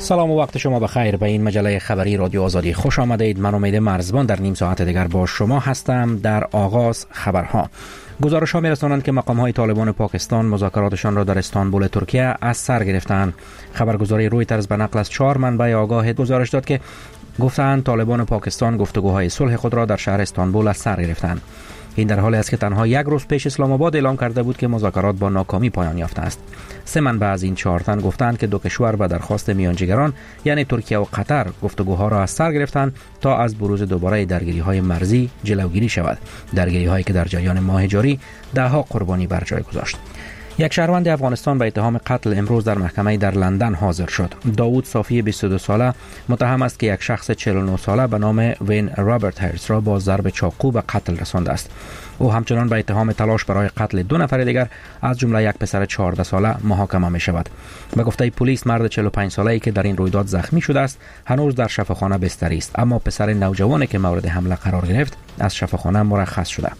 سلام و وقت شما بخیر. به این مجله خبری رادیو آزادی خوش آمدید. من امید مرزبان در نیم ساعت دیگر با شما هستم. در آغاز خبرها. گزارش ها می رسانند که مقام های طالبان پاکستان مذاکراتشان را در استانبول ترکیه از سر گرفتند. خبرگزاری رویترز به نقل از 4 منبع آگاه گزارش داد که گفتند طالبان پاکستان گفتگوهای صلح خود را در شهر استانبول از سر گرفتند. این در حالی است که تنها یک روز پیش اسلام آباد اعلام کرده بود که مذاکرات با ناکامی پایان یافته است. 3 منبع از این 4 تن گفتند که دو کشور به درخواست میانجیگران یعنی ترکیه و قطر گفتگوها را از سر گرفتند تا از بروز دوباره درگیری‌های مرزی جلوگیری شود. درگیری‌هایی که در جریان ماه جاری ده‌ها قربانی بر جای گذاشت. یک شهروند افغانستان به اتهام قتل امروز در محکمه در لندن حاضر شد. داوود صافی 22 ساله متهم است که یک شخص 49 ساله به نام وین رابرت هرس را با ضرب چاقو به قتل رسانده است. او همچنان به اتهام تلاش برای قتل 2 نفر دیگر از جمله یک پسر 14 ساله محاکمه می شود. به گفته پلیس مرد 45 ساله‌ای که در این رویداد زخمی شده است هنوز در شفاخانه بستری است، اما پسر نوجوانی که مورد حمله قرار گرفت از شفاخانه مرخص شده.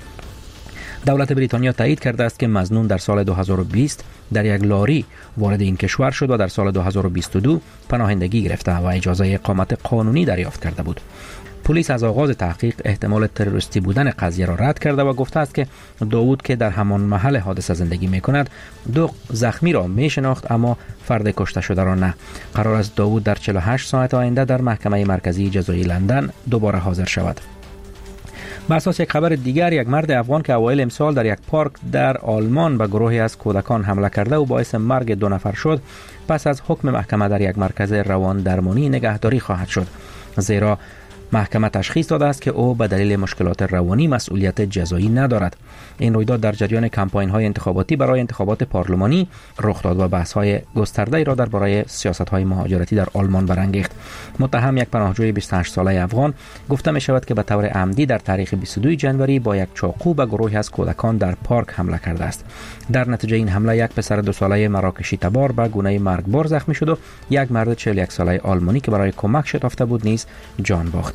دولت بریتانیا تایید کرده است که مظنون در سال 2020 در یک لاری وارد این کشور شد و در سال 2022 پناهندگی گرفته و اجازه اقامت قانونی دریافت کرده بود. پلیس از آغاز تحقیق احتمال تروریستی بودن قضیه را رد کرده و گفته است که داوود که در همان محل حادثه زندگی می‌کند 2 زخمی را می‌شناخت اما فرد کشته شده را نه. قرار است داوود در 48 ساعت آینده در محکمه مرکزی جزایی لندن دوباره حاضر شود. بر اساس یک خبر دیگر، یک مرد افغان که اوایل امسال در یک پارک در آلمان به گروهی از کودکان حمله کرده و باعث مرگ 2 نفر شد، پس از حکم محکمه در یک مرکز روان درمانی نگهداری خواهد شد، زیرا محکمه تشخیص داده است که او به دلیل مشکلات روانی مسئولیت جزایی ندارد. این رویداد در جریان کمپاین‌های انتخاباتی برای انتخابات پارلمانی رخ داد و بحث‌های گسترده‌ای را درباره سیاست‌های مهاجرتی در آلمان برانگیخت. متهم یک پناهجوی 28 ساله افغان گفته می‌شود که به طور عمدی در تاریخ 22 جنوری با یک چاقو به گروهی از کودکان در پارک حمله کرده است. در نتیجه این حمله یک پسر 2 ساله مراکشی تبار به گونه مرگبار زخمی شد و یک مرد 41 ساله آلمانی که برای کمک شتافته بود نیز جان باخت.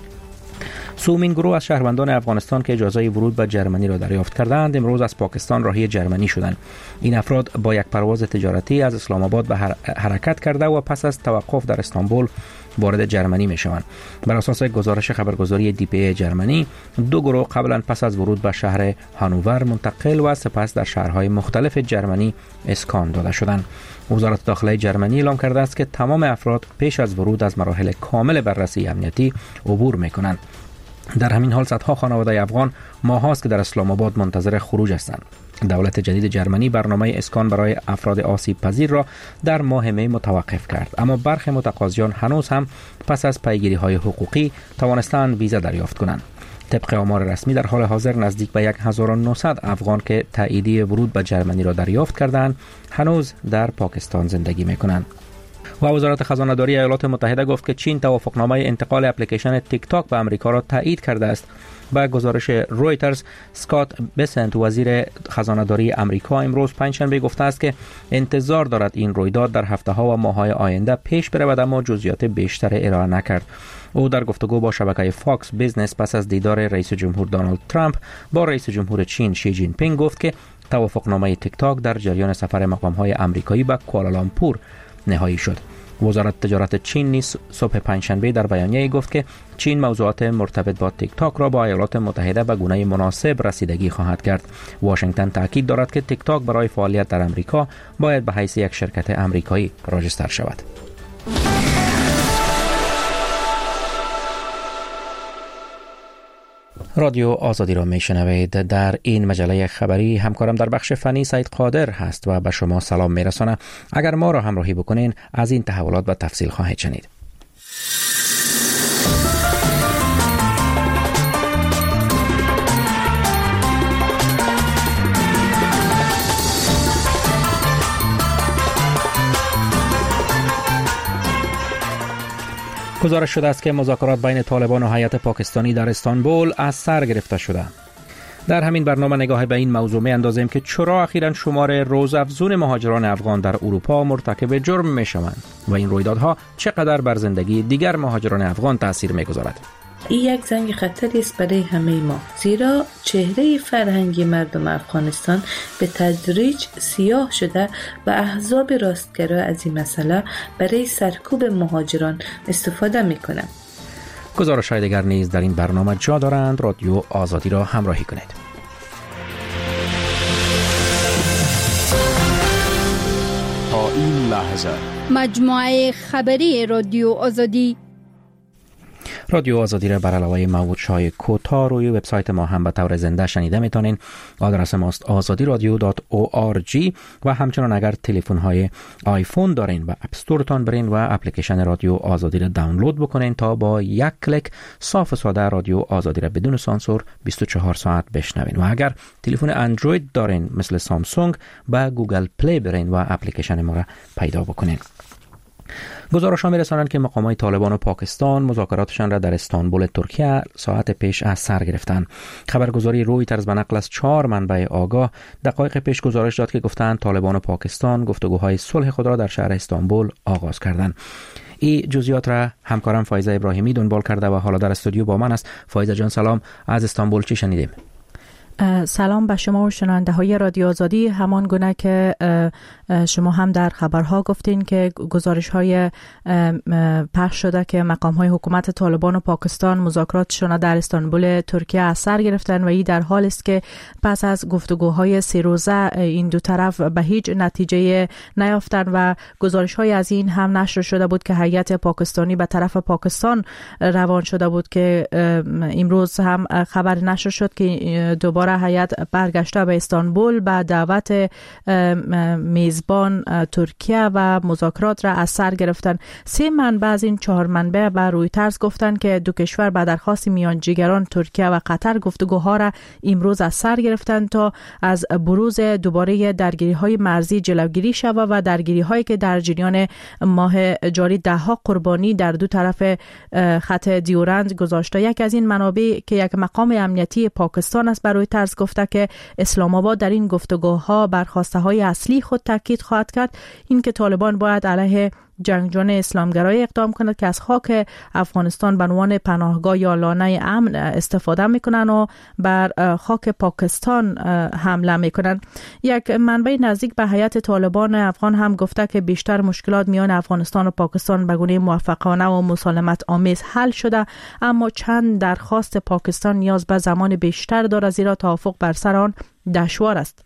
سومین گروه از شهروندان افغانستان که اجازه ورود به جرمنی را دریافت کردند امروز از پاکستان راهی جرمنی شدند. این افراد با یک پرواز تجارتی از اسلام آباد به حرکت کرده و پس از توقف در استانبول وارد جرمنی می شوند. بر اساس گزارش خبرگزاری DPA جرمنی 2 گروه قبلا پس از ورود به شهر هانوور منتقل و سپس در شهرهای مختلف جرمنی اسکان داده شدند. وزارت داخله جرمنی اعلام کرده است که تمام افراد پیش از ورود از مراحل کامل بررسی امنیتی عبور می کنند. در همین حال صدها خانواده افغان ماهاست که در اسلام آباد منتظر خروج هستند. دولت جدید جرمنی برنامه اسکان برای افراد آسیب پذیر را در ماه می متوقف کرد، اما برخی متقاضیان هنوز هم پس از پیگیری های حقوقی توانستند ویزا دریافت کنند. طبق آمار رسمی در حال حاضر نزدیک به 1900 افغان که تاییدیه ورود به جرمنی را دریافت کردند هنوز در پاکستان زندگی می‌کنند. و وزارت خزانه‌داری ایالات متحده گفت که چین توافقنامه انتقال اپلیکیشن تیک تاک به آمریکا را تایید کرده است. با گزارش رویترز، اسکات بسنت وزیر خزانه‌داری آمریکا امروز پنجشنبه گفته است که انتظار دارد این رویداد در هفته‌ها و ماه‌های آینده پیش برود، اما جزئیات بیشتر ارائه نکرد. او در گفتگو با شبکه فاکس بیزنس پس از دیدار رئیس جمهور دونالد ترامپ با رئیس جمهور چین شی جین پینگ گفت که توافقنامه تیک تاک در جریان سفر مقام‌های آمریکایی به کوالالامپور نهایی شد. وزارت تجارت چین نیز صبح پنجشنبه در بیانیه‌ای گفت که چین موضوعات مرتبط با تیک تاک را با ایالات متحده به گونه مناسب رسیدگی خواهد کرد. واشنگتن تاکید دارد که تیک تاک برای فعالیت در آمریکا باید به حیث یک شرکت آمریکایی راجستر شود. رادیو آزادی را میشنوید. در این مجله خبری همکارم در بخش فنی سید قادر هست و به شما سلام میرسانه. اگر ما را همراهی بکنین از این تحولات به تفصیل خواهید شنید. گزارش شده است که مذاکرات بین طالبان و هیئت پاکستانی در استانبول از سر گرفته شده. در همین برنامه نگاه به این موضوع می اندازیم که چرا اخیراً شمار روزافزون مهاجران افغان در اروپا مرتکب جرم می شوند و این رویدادها چقدر بر زندگی دیگر مهاجران افغان تأثیر می گذارد. این یک زنگ خطری است برای همه ما، زیرا چهره فرهنگی مردم افغانستان به تدریج سیاه شده و احزاب راستگرا از این مسئله برای سرکوب مهاجران استفاده میکنند. گزارش‌های دیگر نیز در این برنامه جا دارند. رادیو آزادی را همراهی کنید. تا این لحظه مجموعه خبری رادیو آزادی را بر علاوه موج‌های کوتاه روی وبسایت ما هم به طور زنده شنیده میتونین. آدرس ماست azadiradio.org و همچنان اگر تلفن‌های آیفون دارین و اپ استورتان برین و اپلیکیشن رادیو آزادی را دانلود بکنین تا با یک کلیک صاف و ساده رادیو آزادی را بدون سانسور 24 ساعت بشنوین. و اگر تلفن اندروید دارین مثل سامسونگ با گوگل پلی برین و اپلیکیشن ما را پیدا بکنین. گزارش‌ها می‌رسانند که مقام‌های طالبان و پاکستان مذاکراتشان را در استانبول ترکیه ساعت پیش از سر گرفتند. خبرگزاری رویترز به نقل از 4 منبع آگاه دقایق پیش گزارش داد که گفتند طالبان و پاکستان گفتگوهای صلح خود را در شهر استانبول آغاز کردند. این جزئیات را همکارم فایزه ابراهیمی دنبال کرده و حالا در استودیو با من است. فایزه جان سلام، از استانبول چی شنیدیم؟ سلام به شما و شنونده های رادیو آزادی. همان گونه که شما هم در خبرها گفتین که گزارش های پخش شده که مقام های حکومت طالبان و پاکستان مذاکراتشون در استانبول ترکیه از سر گرفتن و این در حال است که پس از گفتگوهای 3 روزه این دو طرف به هیچ نتیجه نیافتن و گزارش های از این هم نشر شده بود که هیئت پاکستانی به طرف پاکستان روان شده بود که امروز هم خبر نشر شد که دوباره هیئت برگشته به استانبول به دعوت میزبان ترکیه و مذاکرات را از سر گرفتن. 3 منبع از این 4 منبع به رویترز گفتند که دو کشور به درخواست میانجیگران ترکیه و قطر گفتگوها را امروز از سر گرفتند تا از بروز دوباره درگیری‌های مرزی جلوگیری شود و درگیری‌هایی که در جریان ماه جاری 10 قربانی در دو طرف خط دیورند گذاشته. یک از این منابع که یک مقام امنیتی پاکستان است برای رویترز گفته که اسلام آباد در این گفتگوها بر خواسته‌های اصلی خود تاکید خواهد کرد، این که طالبان باید علیه جنگجویان اسلامگرایی اقدام کند که از خاک افغانستان به عنوان پناهگاه یا لانه امن استفاده میکنن و بر خاک پاکستان حمله میکنن. یک منبع نزدیک به هیئت طالبان افغان هم گفته که بیشتر مشکلات میان افغانستان و پاکستان به گونه موفقانه و مسالمت آمیز حل شده، اما چند درخواست پاکستان نیاز به زمان بیشتر دارد زیرا توافق بر سر آن دشوار است.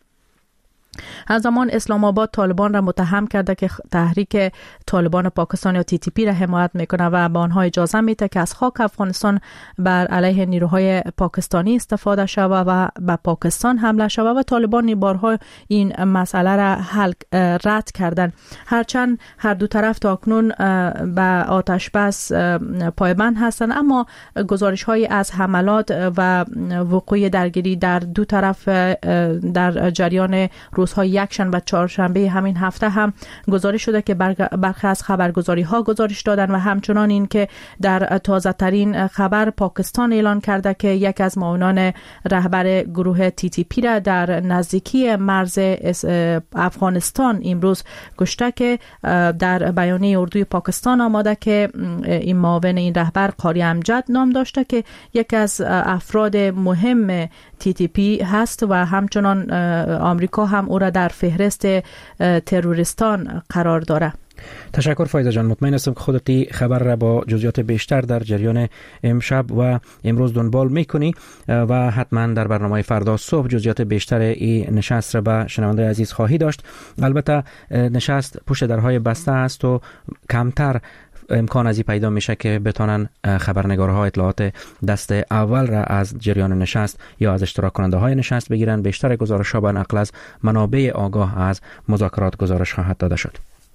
از زمان اسلام آباد طالبان را متهم کرده که تحریک طالبان پاکستان یا TTP را حمایت میکنه و به آنها اجازه میده که از خاک افغانستان بر علیه نیروهای پاکستانی استفاده شود و به پاکستان حمله شود و طالبان بارها این مسئله را رد کردند. هرچند هر دو طرف تاکنون به آتش بس پایبند هستند، اما گزارش های از حملات و وقوع درگیری در دو طرف در جریان روزهای یکشنبه چهارشنبه همین هفته هم گزارش شده که برخی از خبرگزاری ها گزارش دادن و همچنان این که در تازه ترین خبر پاکستان اعلان کرده که یک از معاونان رهبر گروه TTP را در نزدیکی مرز افغانستان امروز کشته که در بیانیه اردوی پاکستان آمده که این معاون این رهبر قاری امجد نام داشته که یک از افراد مهم TTP هست و همچنان آمریکا هم او را در فهرست تروریستان قرار داره. تشکر فایزه جان. مطمئن هستم که خودت خبر را با جزئیات بیشتر در جریان امشب و امروز دنبال میکنی و حتما در برنامه فردا صبح جزئیات بیشتر این نشست را به شنونده عزیز خواهی داشت. البته نشست پشت درهای بسته است و کمتر امکان از این پیدا میشه که بتونن خبرنگارها اطلاعات دست اول را از جریان نشست یا از اشتراک کننده های نشست بگیرن. بیشتر گزارش ها به نقل از منابع آگاه از مذاکرات گزارش خواهد داده شد.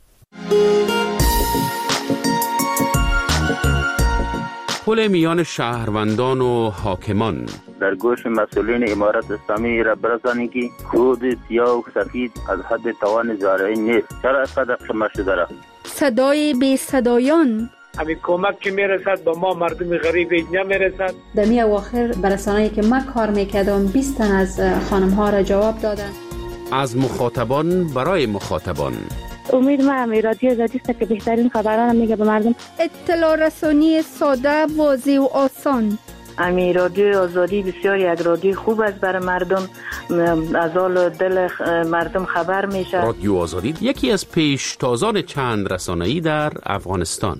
پل میان شهروندان و حاکمان در گوش مسئولین امارت اسلامی را برسانید که کود سیاه و سفید از حد توان زارعی نیست. چرا اینقدر قمه شده را؟ صدای بی صدایان، همین کمک که میرسد به ما مردم غریب نمیرسد. در می اواخر برسانه‌ای که ما کار میکردم 20 تن از خانم ها را جواب دادن. از مخاطبان برای مخاطبان، امید ما رادیو آزادی است که بهترین خبران میگه به مردم. اطلاع رسانی ساده، واضح و آسان. رادیو آزادی بسیار یک رادیو خوب است برای مردم، از حال دل مردم خبر میشه. رادیو آزادی یکی از پیشتازان چند رسانه‌ای در افغانستان.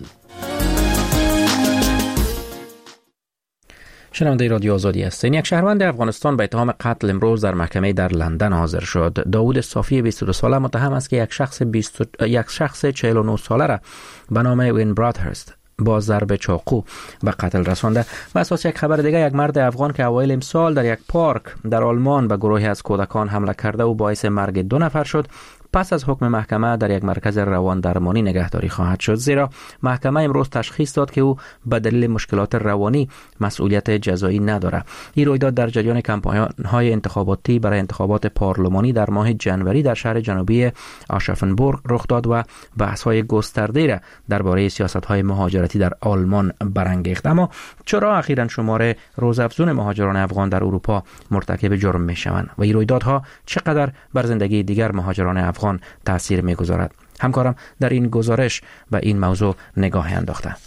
شنونده رادیو آزادی هستین. یک شهروند افغانستان به اتهام قتل امروز در محکمه در لندن حاضر شد. داوود صافی 22 ساله متهم است که یک شخص 49 ساله را به نام وین برادهرست با ضرب چاقو به قتل رسانده. بر اساس یک خبر دیگر، یک مرد افغان که اوایل امسال در یک پارک در آلمان به گروهی از کودکان حمله کرده و باعث مرگ 2 نفر شد، پس از حکم محکمه در یک مرکز روان درمانی نگهداری خواهد شد، زیرا محکمه امروز تشخیص داد که او به دلیل مشکلات روانی مسئولیت جزایی ندارد. این رویداد در جریان کمپاین‌های انتخاباتی برای انتخابات پارلمانی در ماه جنوری در شهر جنوبی آشافنبورگ رخ داد و بحث‌های گسترده‌ای را درباره سیاست‌های مهاجرتی در آلمان برانگیخت. اما چرا اخیراً شمار روزافزون مهاجران افغان در اروپا مرتکب جرم می‌شوند و این رویدادها چقدر بر زندگی دیگر مهاجران افغان تأثیر می‌گذارد؟ همکارم در این گزارش به این موضوع نگاه انداخته.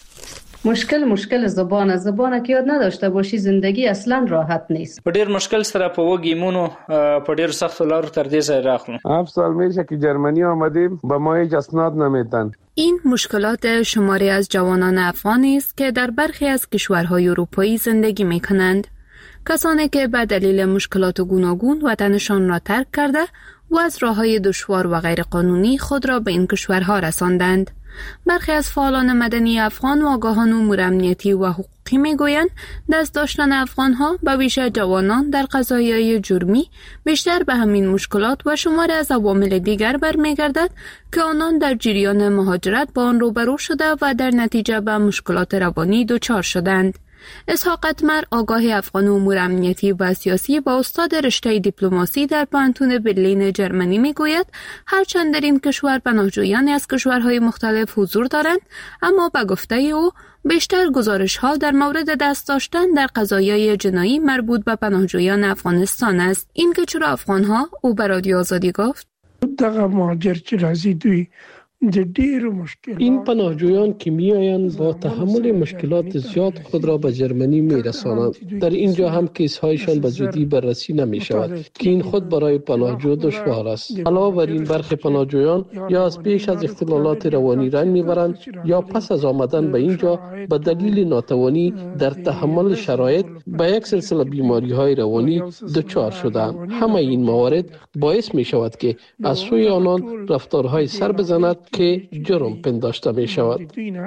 مشکل زبان که یاد نداشته باشی زندگی اصلا راحت نیست. په ډیر مشکل سره په وګیمونو په ډیر سخت لارو تر دې ځای راغلم. 7 سال میشه که جرمنی آمدیم، به ما هیچ اسناد نمیدن. این مشکلات شماری از جوانان افغان است که در برخی از کشورهای اروپایی زندگی می‌کنند. کسانی که به دلیل مشکلات گوناگون وطنشان را ترک کرده و از راه‌های دشوار و غیر قانونی خود را به این کشورها رساندند. برخی از فعالان مدنی افغان و آگاهان امور امنیتی و حقوقی میگویند دست داشتن افغانها به ویژه جوانان در قضایای جرمی بیشتر به همین مشکلات و شماری از عوامل دیگر برمیگردد که آنان در جریان مهاجرت با آن روبرو شده و در نتیجه به مشکلات روانی دچار شدند. اسحاق اتمر، آگاه افغان امور امنیتی و سیاسی و استاد رشته دیپلماسی در پانتون برلین جرمنی میگوید هرچند در این کشور پناهجویان از کشورهای مختلف حضور دارند، اما به گفته او بیشتر گزارش‌ها در مورد دست داشتن در قضایای جنایی مربوط به پناهجویان افغانستان است. این که چرا افغان‌ها، او به رادیو آزادی گفت، دغه مهاجر چې راځي دوی این پناهجویان که میآیند با تحمل مشکلات زیاد خود را به جرمنی میرسانند. در اینجا هم کیس‌هایشان به زودی بررسی نمی شود که این خود برای پناهجو دشوار است. علاوه بر این برخی پناهجویان یا از پیش از اختلالات روانی رنج میبرند یا پس از آمدن به اینجا به دلیل ناتوانی در تحمل شرایط به یک سلسله بیماری‌های روانی دچار شدند. همه این موارد باعث می شود که از سوی آنان رفتارهای سر بزند که جرم پنداشته می شود.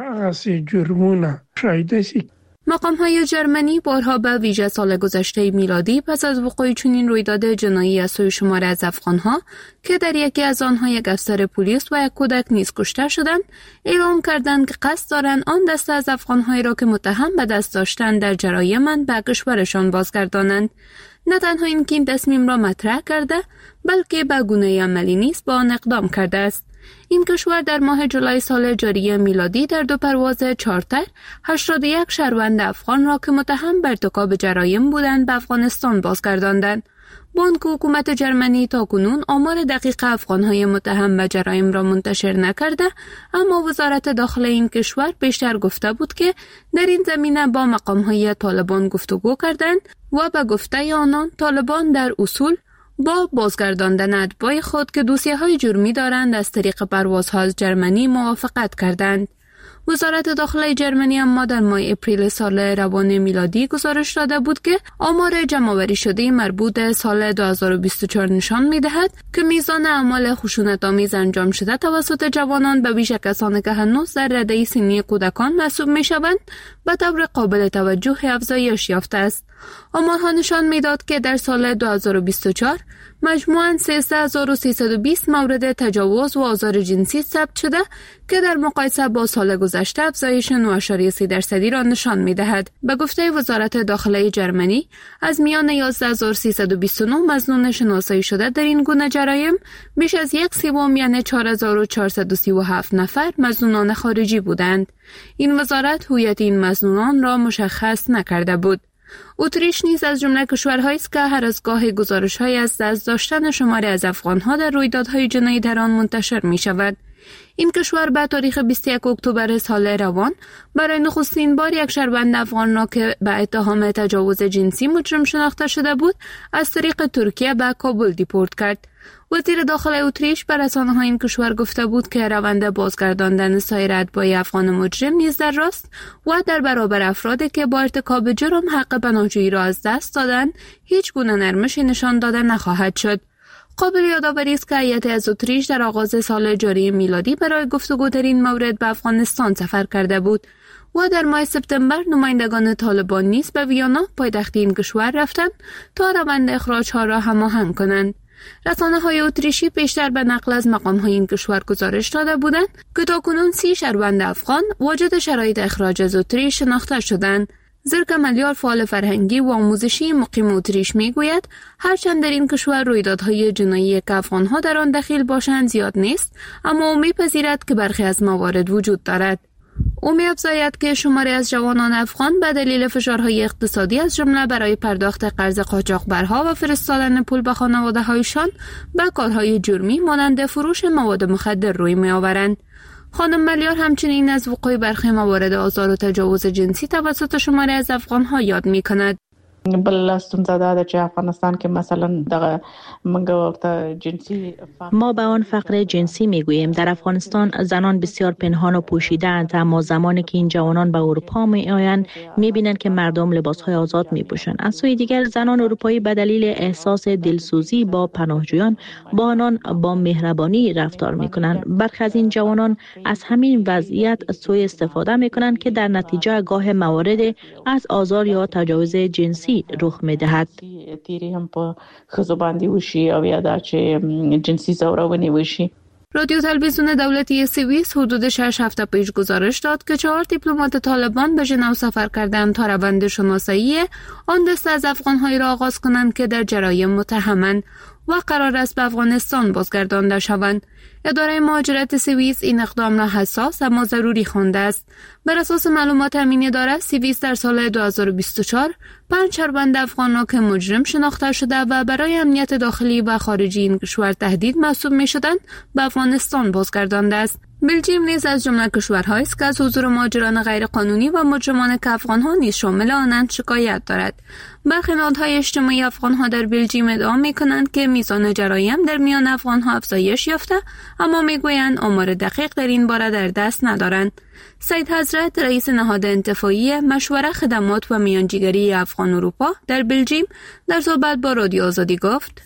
مقام‌های جرمنی بارها به ویژه سال گذشته میلادی پس از وقوع چنین رویداد جنایی از سوی شماری از افغان‌ها که در یکی از آنها یک افسر پلیس و یک کودک نیز کشته شدند، اعلام کردند که قصد دارند آن دسته از افغان‌هایی را که متهم به دست داشتن در جرایم به کشورشان بازگردانند. نه تنها اینکه این تصمیم را مطرح کرده، بلکه به گونه عملی نیز با آن اقدام کرده است. این کشور در ماه جولای سال جاری میلادی در 2 پرواز چارتر 81 شهروند افغان را که متهم به ارتکاب جرایم بودند به افغانستان بازگرداندند. بانک حکومت جرمنی تاکنون آمار دقیق افغان‌های متهم به جرایم را منتشر نکرده، اما وزارت داخله این کشور بیشتر گفته بود که در این زمینه با مقام‌های طالبان گفتگو کردند و به گفته آنان طالبان در اصول با بازگرداندن اتباع خود که دوسیه‌های جرمی دارند از طریق پروازها از جرمنی موافقت کردند. وزارت داخله جرمنی اما در ماه اپریل سال روان میلادی گزارش داده بود که آمار جمع‌آوری شده مربوط به سال 2024 نشان می‌دهد که میزان اعمال خشونت‌آمیز انجام شده توسط جوانان به ویژه کسانی که هنوز در رده سنی کودکان محسوب می‌شوند به طور قابل توجه افزایش یافته است. آمارها نشان می‌داد که در سال 2024 مجموعاً 13320 مورد تجاوز و آزار جنسی ثبت شده که در مقایسه با سال گذشته افزایش 9.3% را نشان می‌دهد. به گفته وزارت داخله جرمنی، از میان 11329 مظنون شناسایی شده در این گونه جرایم، بیش از 1/3 یعنی 4437 نفر مظنونان خارجی بودند. این وزارت هویت این مظنونان را مشخص نکرده بود. اتریش نیز از جمله کشورهایی است که هر از گاهی گزارش‌های از دست داشتن شماری از افغان‌ها در رویدادهای جنایی در آن منتشر می‌شود. این کشور به تاریخ 21 اکتبر سال روان برای نخستین بار یک شهروند افغان را که به اتهام تجاوز جنسی مجرم شناخته شده بود از طریق ترکیه به کابل دیپورت کرد. وزیر داخلی اتریش به رسانه‌های این کشور گفته بود که روند بازگرداندن سایر اتباع افغان مجرم نیز در راست و در برابر افرادی که با ارتکاب جرم حق پناهجویی را از دست دادند هیچ گونه نرمشی نشان داده نخواهد شد. قابل یادآوری است که هیئت از اتریش در آغاز سال جاری میلادی برای گفتگو در این مورد به افغانستان سفر کرده بود و در ماه سپتامبر نمایندگان طالبان نیز به ویانا پایتخت این کشور رفتند تا روند اخراج‌ها را هماهنگ کنند. رسانه‌های اتریشی پیشتر به نقل از مقام‌های این کشور گزارش داده بودند که تاکنون 30 شهروند افغان واجد شرایط اخراج از اتریش شناخته شدند. زرکا ملیار فعال فرهنگی و آموزشی مقیم اتریش میگوید هرچند در این کشور رویدادهای جنایی که افغان‌ها در آن دخیل باشند زیاد نیست، اما او می‌پذیرد که برخی از موارد وجود دارد. او می‌افزاید که شماری از جوانان افغان به دلیل فشارهای اقتصادی از جمله برای پرداخت قرض قاچاقبرها و فرستادن پول به خانواده‌هایشان به کارهای جرمی مانند فروش مواد مخدر روی می‌آورند. خانم ملیار همچنین از وقوع برخی موارد آزار و تجاوز جنسی توسط شماری از افغان‌ها یاد می‌کند. بل ستونزه ده چې افغانستان کې مثلا دغه منګه وخت جنسی ما به آن فقر جنسی میگوییم. در افغانستان زنان بسیار پنهان و پوشیده اند، اما زمانی که این جوانان به اروپا می آیند میبینند که مردم لباسهای آزاد میپوشند. از سوی دیگر زنان اروپایی به دلیل احساس دلسوزی با پناهجویان با آنان با مهربانی رفتار میکنند. برخی از این جوانان از همین وضعیت سوء استفاده میکنند که در نتیجه گاه موارد از آزار یا تجاوز جنسی رخ می‌دهد. تیری هم په خزو باندې وشي او یا دا چې جنسی زورونی وشي. رادیو تلویزیون دولتی سوئیس حدود 6 هفته پیش گزارش داد که 4 دیپلمات طالبان به ژنو سفر کردند تا روند شناسایی آن دسته از افغان‌هایی را آغاز کنند که در جرایم متهمند و قرار است به افغانستان بازگردانده شوند. اداره مهاجرت سوئیس این اقدام را حساس اما ضروری خوانده است. بر اساس معلومات همین اداره، سوئیس در سال 2024 5 شهروند افغان را که مجرم شناخته شده و برای امنیت داخلی و خارجی این کشور تهدید محسوب می‌شدند به افغانستان بازگردانده است. بلژیم نیز از جمله کشورهایی است که از حضور مهاجران غیرقانونی و مجرمان که افغان‌ها نیز شامل آنند شکایت دارد. برخی نهادهای اجتماعی افغان‌ها در بلژیم ادعا می‌کنند که میزان جرایم در میان افغان‌ها افزایش یافته، اما میگویند آمار دقیق در این باره در دست ندارند. سید حضرت رئیس نهاد انتفاعی مشوره خدمات و میانجیگری افغان اروپا در بلژیم در صحبت با رادیو آزادی گفت: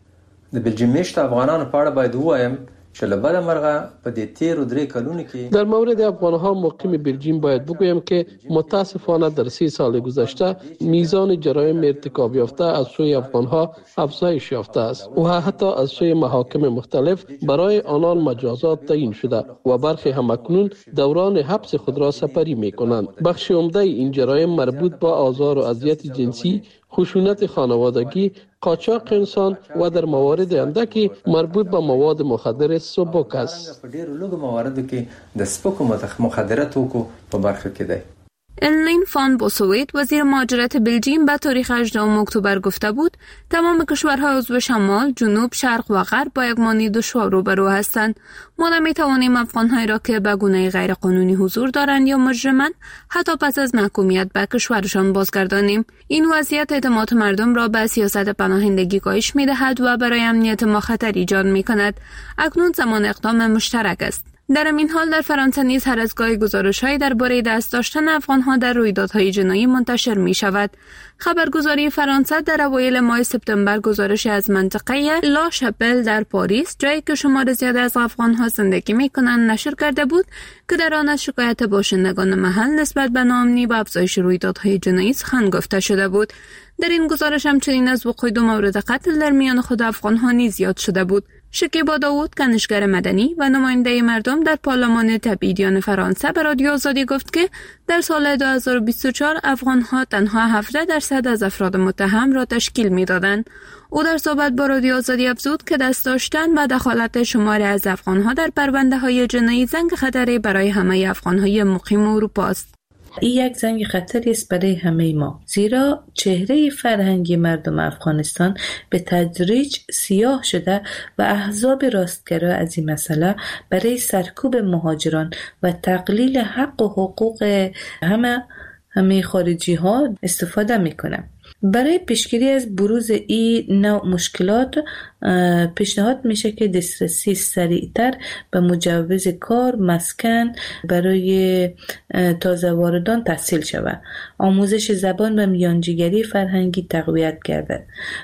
د بلژیم میشت افغانانو په اړه باید ووایم چې له بده مرغه په دې تیرو 3 کلونو کې در مورد افغان‌ها مقیم بلژیم باید بگویم که متاسفانه در 3 سال گذشته میزان جرایم ارتکاب یافته از سوی افغان‌ها افزایش یافته است و حتی از سوی محاکم مختلف برای آنان مجازات تعیین شده و برخی هم اکنون دوران حبس خود را سپری می‌کنند. بخش عمده این جرایم مربوط به آزار و اذیت جنسی، خشونت خانوادگی، قاچاق انسان و در موارد اندکی مربوط به مواد مخدر سبک است. په ډیرو لږو مواردو کې د سپکو مخدره توکو په برخه کې دی. الین فان بوسویت وزیر مهاجرت بلژیم به تاریخ 18 اکتبر گفته بود تمام کشورهای عضو شمال، جنوب، شرق و غرب با یک مانی دشوار روبرو هستند. ما نمی‌توانیم افغان‌هایی را که به گونه غیرقانونی حضور دارند یا مجرمند حتی پس از محکومیت به کشورشان بازگردانیم. این وضعیت اعتماد مردم را به سیاست پناهندگی کاهش می‌دهد و برای امنیت ما خطر ایجاد می‌کند. اکنون زمان اقدام مشترک است. در این حال در فرانسه نیز هر از گاهی گزارش‌هایی درباره دست داشتن افغان‌ها در رویدادهای جنایی منتشر می‌شود. خبرگزاری فرانسه در اوایل ماه سپتامبر گزارشی از منطقه لا شاپل در پاریس، جایی که شمار زیاد از افغان‌ها زندگی می‌کنند، نشر کرده بود که در آن از شکایت باشندگان محل نسبت به ناامنی و افزایش رویدادهای جنایی سخن گفته شده بود. در این گزارش همچنین از وقوع 2 مورد قتل در میان خود افغان‌ها نیز یاد شده بود. شکیبا داوود، کنشگر مدنی و نماینده مردم در پارلمان تبعیدیان فرانسه به رادیو آزادی گفت که در سال 2024 افغان‌ها تنها 17% از افراد متهم را تشکیل می‌دادند. او در صحبت با رادیو آزادی افزود که دست داشتن و دخالت شماری از افغان‌ها در پرونده‌های جنایی زنگ خطری برای همه افغان‌های مقیم اروپا است. این یک زنگ خطری است برای همه ما، زیرا چهره فرهنگی مردم افغانستان به تدریج سیاه شده و احزاب راستگرا از این مسئله برای سرکوب مهاجران و تقلیل حق و حقوق همه خارجی ها استفاده میکنه. برای پیشگیری از بروز این نوع مشکلات پیشنهاد میشه که دسترسی سریعتر به مجوز کار، مسکن برای تازه واردان تسهیل شود، آموزش زبان و میانجیگری فرهنگی تقویت گردد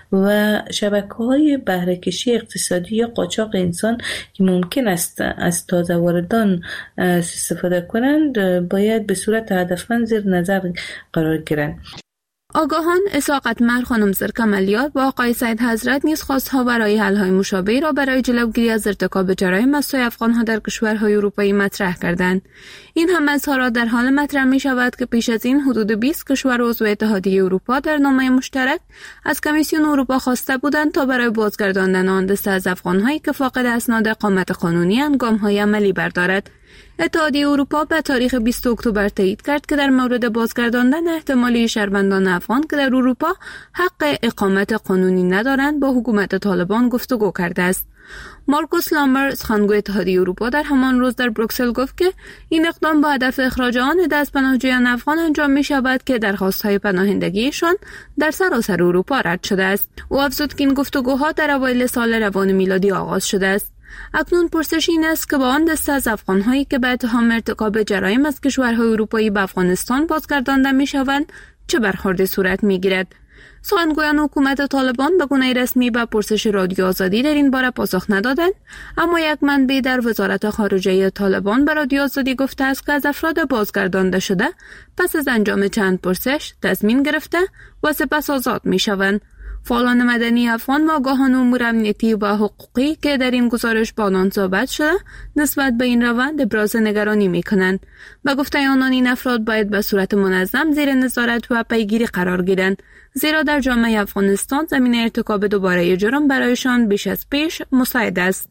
و شبکه‌های بهره کشی اقتصادی یا قاچاق انسان که ممکن است از تازه واردان استفاده کنند باید به صورت هدفمند زیر نظر قرار گیرند. آگاهان اساقتمر خانم زرکملیات با آقای سید حضرت نیز خواستها برای حل‌های مشابهی را برای جلوگیری از ارتکاب جرایم از سوی افغان‌ها در کشورهای اروپایی مطرح کردند. این همه اظهارات در حال مطرح می‌شود که پیش از این حدود 20 کشور عضو اتحادیه اروپا در نامه مشترک از کمیسیون اروپا خواسته بودند تا برای بازگرداندن آن دسته از افغان‌هایی که فاقد اسناد اقامت قانونی گام‌های عملی بردارد. اتحادیه اروپا به تاریخ 20 اکتبر تایید کرد که در مورد بازگرداندن احتمالی شهروندان افغان که در اروپا حق اقامت قانونی ندارند با حکومت طالبان گفتگو کرده است. مارکوس لامبر سخنگوی اتحادیه اروپا در همان روز در بروکسل گفت که این اقدام با هدف اخراج آن عده از پناهجویان افغان انجام می شود که درخواست‌های پناهندگیشان در سراسر اروپا رد شده است. او افزود که این گفتگوها در اوایل سال روان میلادی آغاز شده است. اکنون پرسش این است که با آن دسته از افغان‌هایی که به اتهام ارتکاب جرایم از کشورهای اروپایی به افغانستان بازگردانده می‌شوند چه برخوردی صورت می‌گیرد. سخنگویان حکومت طالبان به گونه رسمی به پرسش رادیو آزادی در این باره پاسخ ندادند، اما یک منبع در وزارت خارجه طالبان به رادیو آزادی گفته است که از افراد بازگردانده شده پس از انجام چند پرسش تضمین گرفته و سپس آزاد می‌شوند. فعالان مدنی افغان و آگاهان امور امنیتی و حقوقی که در این گزارش با آنان صحبت شده نسبت به این روند ابراز نگرانی می‌کنند. به گفته آنان این افراد باید به صورت منظم زیر نظارت و پیگیری قرار گیرند، زیرا در جامعه افغانستان زمینه ارتکاب دوباره جرم برایشان بیش از پیش مساعد است.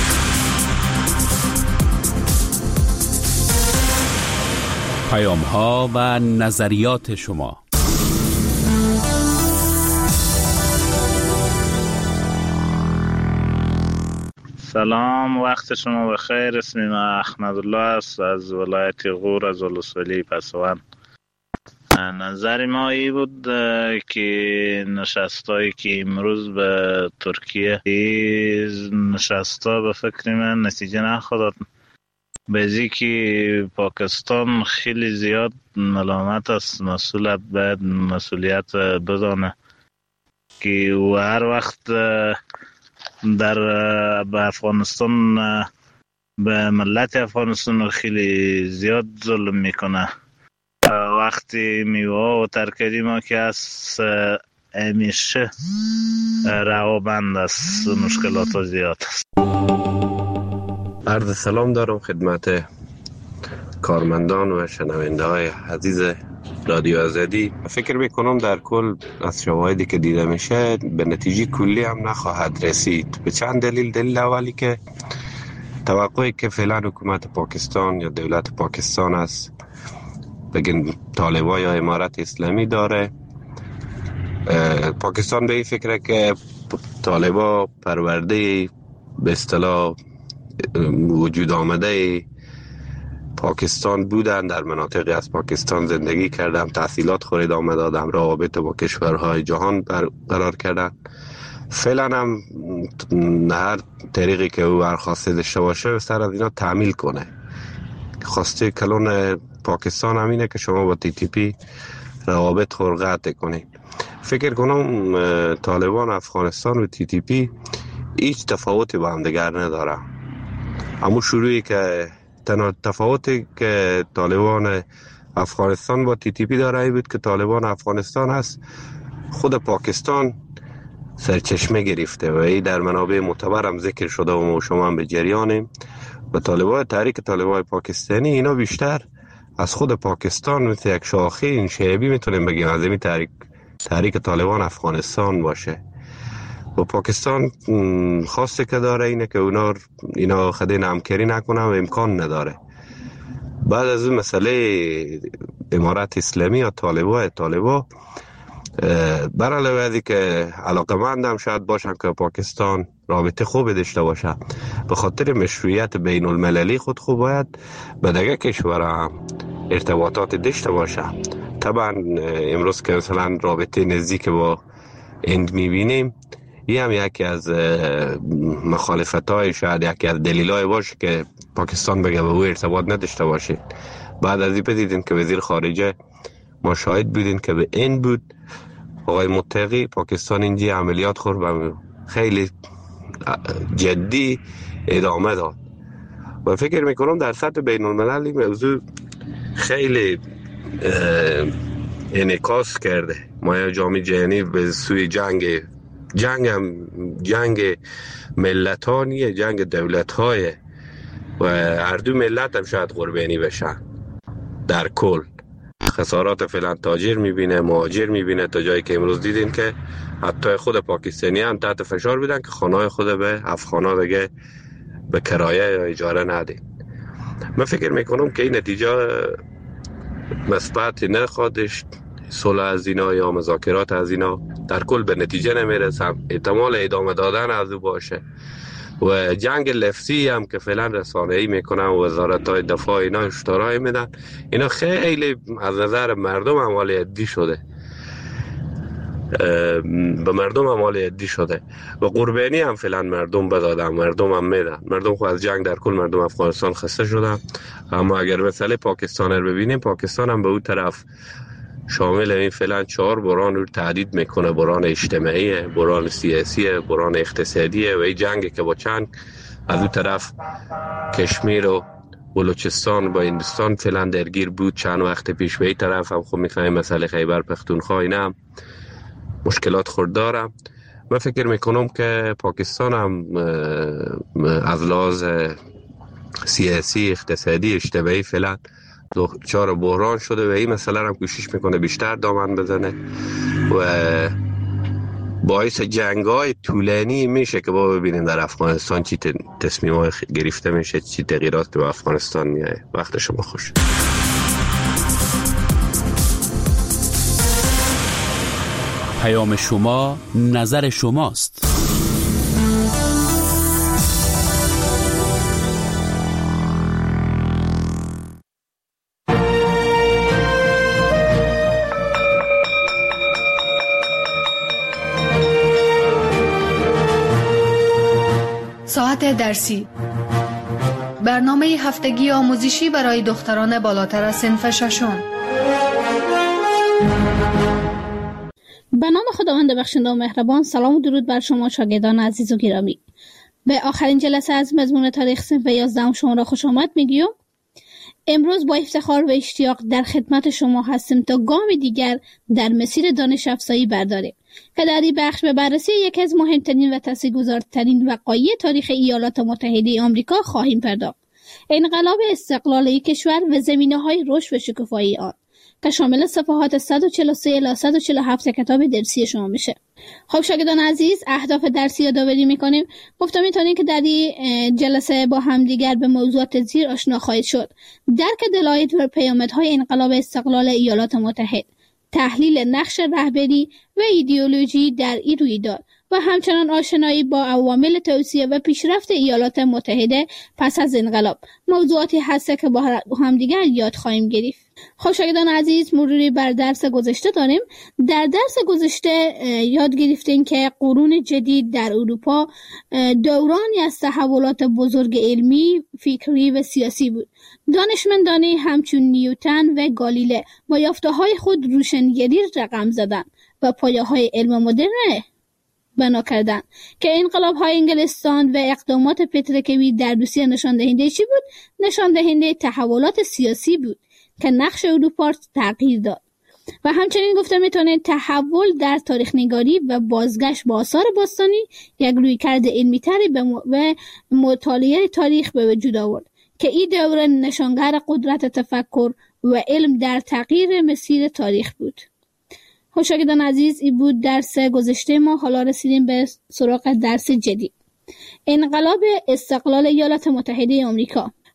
پیام‌ها و نظریات شما. سلام، وقت شما بخیر. اسمم احمدالله است از ولایت غور از ولسوالی پسوان. نظر ما ای بود که نشستایی که امروز به ترکیه نشستا به فکر من نتیجه نخورد، بازی که پاکستان خیلی زیاد ملامت است، مسئولیت باید مسئولیت بدانه که و هر وقت در افغانستان به ملت افغانستان خیلی زیاد ظلم میکنه. وقتی میوه و ترکاری ما که از همیشه روابند است، مشکلات زیاد است. عرض سلام دارم خدمت کارمندان و شنونده های عزیز رادیو آزادی. فکر میکنم در کل از شواهدی که دیده میشه به نتیجه کلی هم نخواهد رسید. به چند دلیل. دلیل اولی که توقعی که فعلا حکومت پاکستان یا دولت پاکستان است بگن طالبان یا امارت اسلامی داره، پاکستان به این فکره که طالبان پرورده به اصطلاح وجود آمده پاکستان بودن، در مناطقی از پاکستان زندگی کردم، تحصیلات خورد آمده، آدم روابط با کشورهای جهان برقرار کردن. فعلا هم هر طریقی که او برخواسته داشته باشه سر از اینا تعمیل کنه. خواسته کلون پاکستان همینه که شما با TTP روابط خرقت کنید. فکر کنم طالبان افغانستان و TTP هیچ تفاوتی با هم دیگر نداره. اما شروعی که تنها تفاوتی که طالبان افغانستان با TTP داره ای بود که طالبان افغانستان هست خود پاکستان سرچشمه گرفته و ای در منابع معتبر هم ذکر شده و ما شما هم به جریانیم. و طالبان تحریک طالبان پاکستانی اینا بیشتر از خود پاکستان مثل یک شاخه این شعبی میتونیم بگیم از این تحریک طالبان افغانستان باشه. و پاکستان خواسته که داره اینه که اینا خدای همکاری نکنه و امکان نداره. بعد از این مسئله امارت اسلامی یا طالبا بر علاوه از که علاقمندم شاید باشن که پاکستان رابطه خوب داشته باشه، به خاطر مشروعیت بین المللی خود خوب باید به دیگه کشور هم ارتباطات داشته باشه. طبعا امروز که مثلا رابطه نزدیک با هند میبینیم، این هم یکی از مخالفت‌های، شاید یکی از دلیل‌های باشه که پاکستان بگه به او ارتباط نداشته باشه. بعد از این بدیدین که وزیر خارجه ما شاهد بودین که به این بود آقای متقی پاکستان اینجا عملیات خورد خیلی جدی ادامه داد و فکر میکنم در سطح بین المللی موضوع خیلی انعکاس کرده. ما جامعه جهانی به سوی جنگ ملتانیه، جنگ دولت‌های و هر دو ملت هم شاید قربانی بشن. در کل خسارات فعلا تاجر میبینه، مهاجر میبینه، تا جایی که امروز دیدین که حتی خود پاکستانی هم تحت فشار بودن که خانه‌های خود به افغانا دیگه به کرایه یا اجاره ندین. من فکر میکنم که این نتیجه مثبت نخواهدش. صلح از اینا یا مذاکرات از اینا در کل به نتیجه نمیرسم، احتمال ادامه دادن از او باشه و جنگ لفظی هم که فعلا رسانه‌ای میکنن و وزارت‌های دفاع اینا اشتراک میدن، اینا خیلی از نظر مردم اعمال عدی شده، به مردم اعمال عدی شده و قربانی هم فعلا مردم بدادن، مردم هم میدن. مردم خو از جنگ در کل مردم افغانستان خسته شدن. اما اگر مسئله پاکستان رو ببینیم، پاکستان هم به اون طرف شامل این فعلا 4 بحران رو تعدید میکنه: بحران اجتماعی، بحران سیاسی، بحران اقتصادی و این جنگ که با چند از اون طرف کشمیر و بلوچستان با هندوستان فعلا درگیر بود چند وقت پیش. به این طرف هم خب میفهمیم مسئله خیبر پختونخوا اینا هم مشکلات خورد داره. من فکر میکنم که پاکستان هم از لحاظ سیاسی، اقتصادی، اجتماعی فعلا 4 بحران شده و این مسئله هم کوشش میکنه بیشتر دامن بزنه و باعث جنگ‌های طولانی میشه که با ببینیم در افغانستان چی تصمیم‌های گرفته میشه، چی تغییرات به افغانستان میاد. وقت شما خوش. پیام شما، نظر شماست. ساعت درسی، برنامه هفتگی آموزشی برای دختران بالاتر از صنف ششم. به نام خداوند بخشنده و مهربان. سلام و درود بر شما شاگردان عزیز و گرامی. به آخرین جلسه از مضمون تاریخ صنف 11 شما را خوش آمد میگیم. امروز با افتخار و اشتیاق در خدمت شما هستیم تا گام دیگر در مسیر دانش افزایی برداریم که در این بخش به بررسی یکی از مهمترین و تاثیرگذارترین وقایع تاریخ ایالات متحده آمریکا خواهیم پرداخت: انقلاب استقلالی کشور و زمینه‌های رشد و شکوفایی آن، که شامل صفحات 143 الی 147 کتاب درسی شما میشه. خب شاگردان عزیز، اهداف درسی یادآوری میکنیم. گفتم میتونیم که در این جلسه با هم دیگر به موضوعات زیر آشنا خواهید شد: درک دلایل و پیامدهای انقلاب استقلال ایالات متحده، تحلیل نقش رهبری و ایدئولوژی در این رویداد و همچنان آشنایی با عوامل توسعه و پیشرفت ایالات متحده پس از انقلاب. موضوعاتی هست که با هم دیگر یاد خواهیم گرفت. خب شاگردان عزیز، مروری بر درس گذشته داریم. در درس گذشته یاد گرفتیم که قرون جدید در اروپا دورانی از تحولات بزرگ علمی، فکری و سیاسی بود. دانشمندانی همچون نیوتن و گالیله با یافته‌های خود روشنگری رقم زدند و پایه‌های علم مدرن بنا کردند که انقلاب‌های انگلستان و اقدامات پتروکیمی در روسیه نشان دهنده چی بود؟ نشان دهنده تحولات سیاسی بود که نقش اروپا تغییر داد. و همچنین گفته میتونه تحول در تاریخ نگاری و بازگشت به آثار باستانی یک رویکرد علمی تری و مطالعه تاریخ به وجود آورد که این دوره نشانگر قدرت تفکر و علم در تغییر مسیر تاریخ بود. شاگردان عزیز، این بود درس گذشته ما. حالا رسیدیم به سراغ درس جدید: انقلاب استقلال ایالات متحده آمریکا.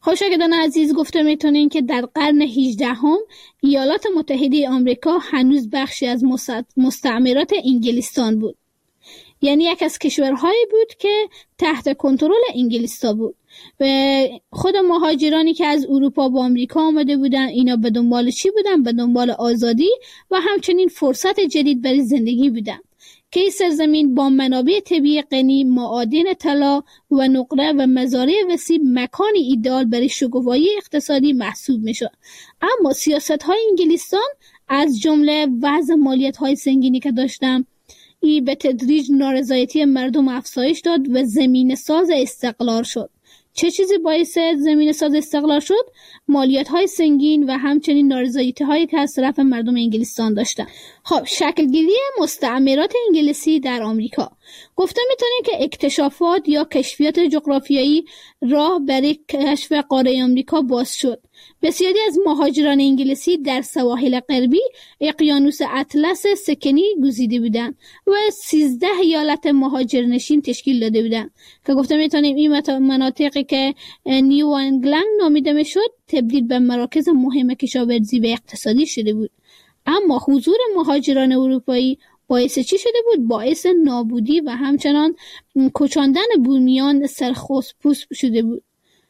خب شاگردان عزیز، گفته میتونین که در قرن 18 ایالات متحده آمریکا هنوز بخشی از مستعمرات انگلستان بود. یعنی یک از کشورهایی بود که تحت کنترل انگلیس‌ها بود و خود مهاجرانی که از اروپا به آمریکا آمده بودن، اینا به دنبال چی بودن؟ به دنبال آزادی و همچنین فرصت جدید برای زندگی بودن که این سرزمین با منابع طبیعی غنی، معادن طلا و نقره و مزارع وسیع مکانی ایدئال برای شکوفایی اقتصادی محسوب میشد. اما سیاست‌های انگلستان از جمله وضع مالیات‌های سنگینی که داشتن، ای به تدریج نارضایتی مردم افزایش داد و زمینه ساز استقلال شد. چه چیزی باعث زمینه ساز استقلال شد؟ مالیات‌های سنگین و همچنین نارضایتی‌هایی که از طرف مردم انگلستان داشتن. خب شکلگیری مستعمرات انگلیسی در آمریکا. گفته میتونیم که اکتشافات یا کشفیات جغرافیایی راه برای کشف قاره آمریکا باز شد. بسیاری از مهاجران انگلیسی در سواحل غربی اقیانوس اطلس سکنی گزیده بودند و 13 ایالت مهاجرنشین تشکیل داده بودند که گفته میتونیم این مناطقی که نیو انگلند نامیده میشد تبدیل به مراکز مهم کشاورزی و اقتصادی شده بود. اما حضور مهاجران اروپایی باعث چی شده بود؟ باعث نابودی و همچنان کشاندن بومیان سرخپوست شده بود.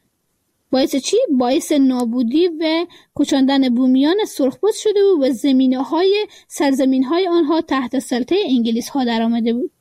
باعث چی؟ باعث نابودی و کشاندن بومیان سرخپوست شده بود و سرزمین‌های آنها تحت سلطه انگلیس‌ها در آمده بود.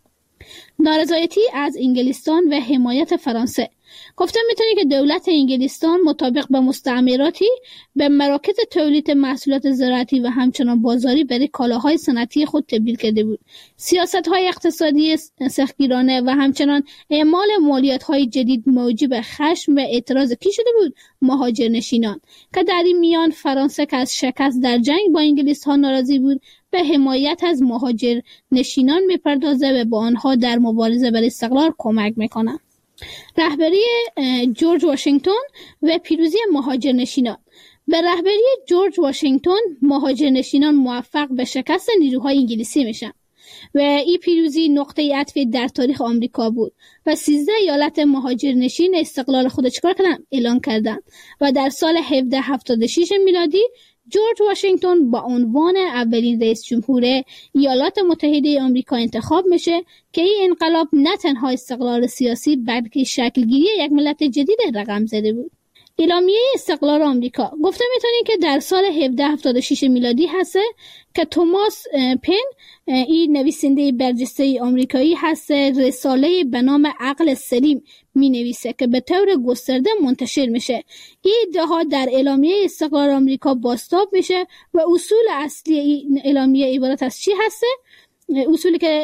نارضایتی از انگلستان و حمایت فرانسه. گفته میتونی که دولت انگلستان مطابق به مستعمراتی به مراکز تولید محصولات زراعتی و همچنان بازاری برای کالاهای صنعتی خود تبدیل کرده بود. سیاست‌های اقتصادی سختگیرانه و همچنان اعمال مالیات‌های جدید موجب خشم و اعتراض کی شده بود؟ مهاجرنشینان، که در این میان فرانسه که از شکست در جنگ با انگلیس‌ها ناراضی بود به حمایت از مهاجرنشینان میپردازه و با آنها در مبارزه برای استقلال کمک میکنه. رهبری جورج واشنگتن و پیروزی مهاجرنشینان. به رهبری جورج واشنگتن مهاجرنشینان موفق به شکست نیروهای انگلیسی میشن و این پیروزی نقطه عطف در تاریخ آمریکا بود و 13 ایالت مهاجرنشین استقلال خود چیکار کردن؟ اعلان کردن و در سال 1776 میلادی جورج واشنگتن با عنوان اولین رئیس جمهور ایالات متحده آمریکا انتخاب میشه که این انقلاب نه تنها استقلال سیاسی بلکه شکلگیری یک ملت جدید رقم زده بود. اعلامیه استقلال آمریکا. گفته میتونیم که در سال 1776 میلادی هسته که توماس پن، این نویسنده برجسته آمریکایی هست، رساله به نام عقل سلیم می نویسه که به طور گسترده منتشر میشه. این ادعاها در اعلامیه استقلال آمریکا بازتاب میشه و اصول اصلی این اعلامیه عبارت از چی هسته؟ اصولی که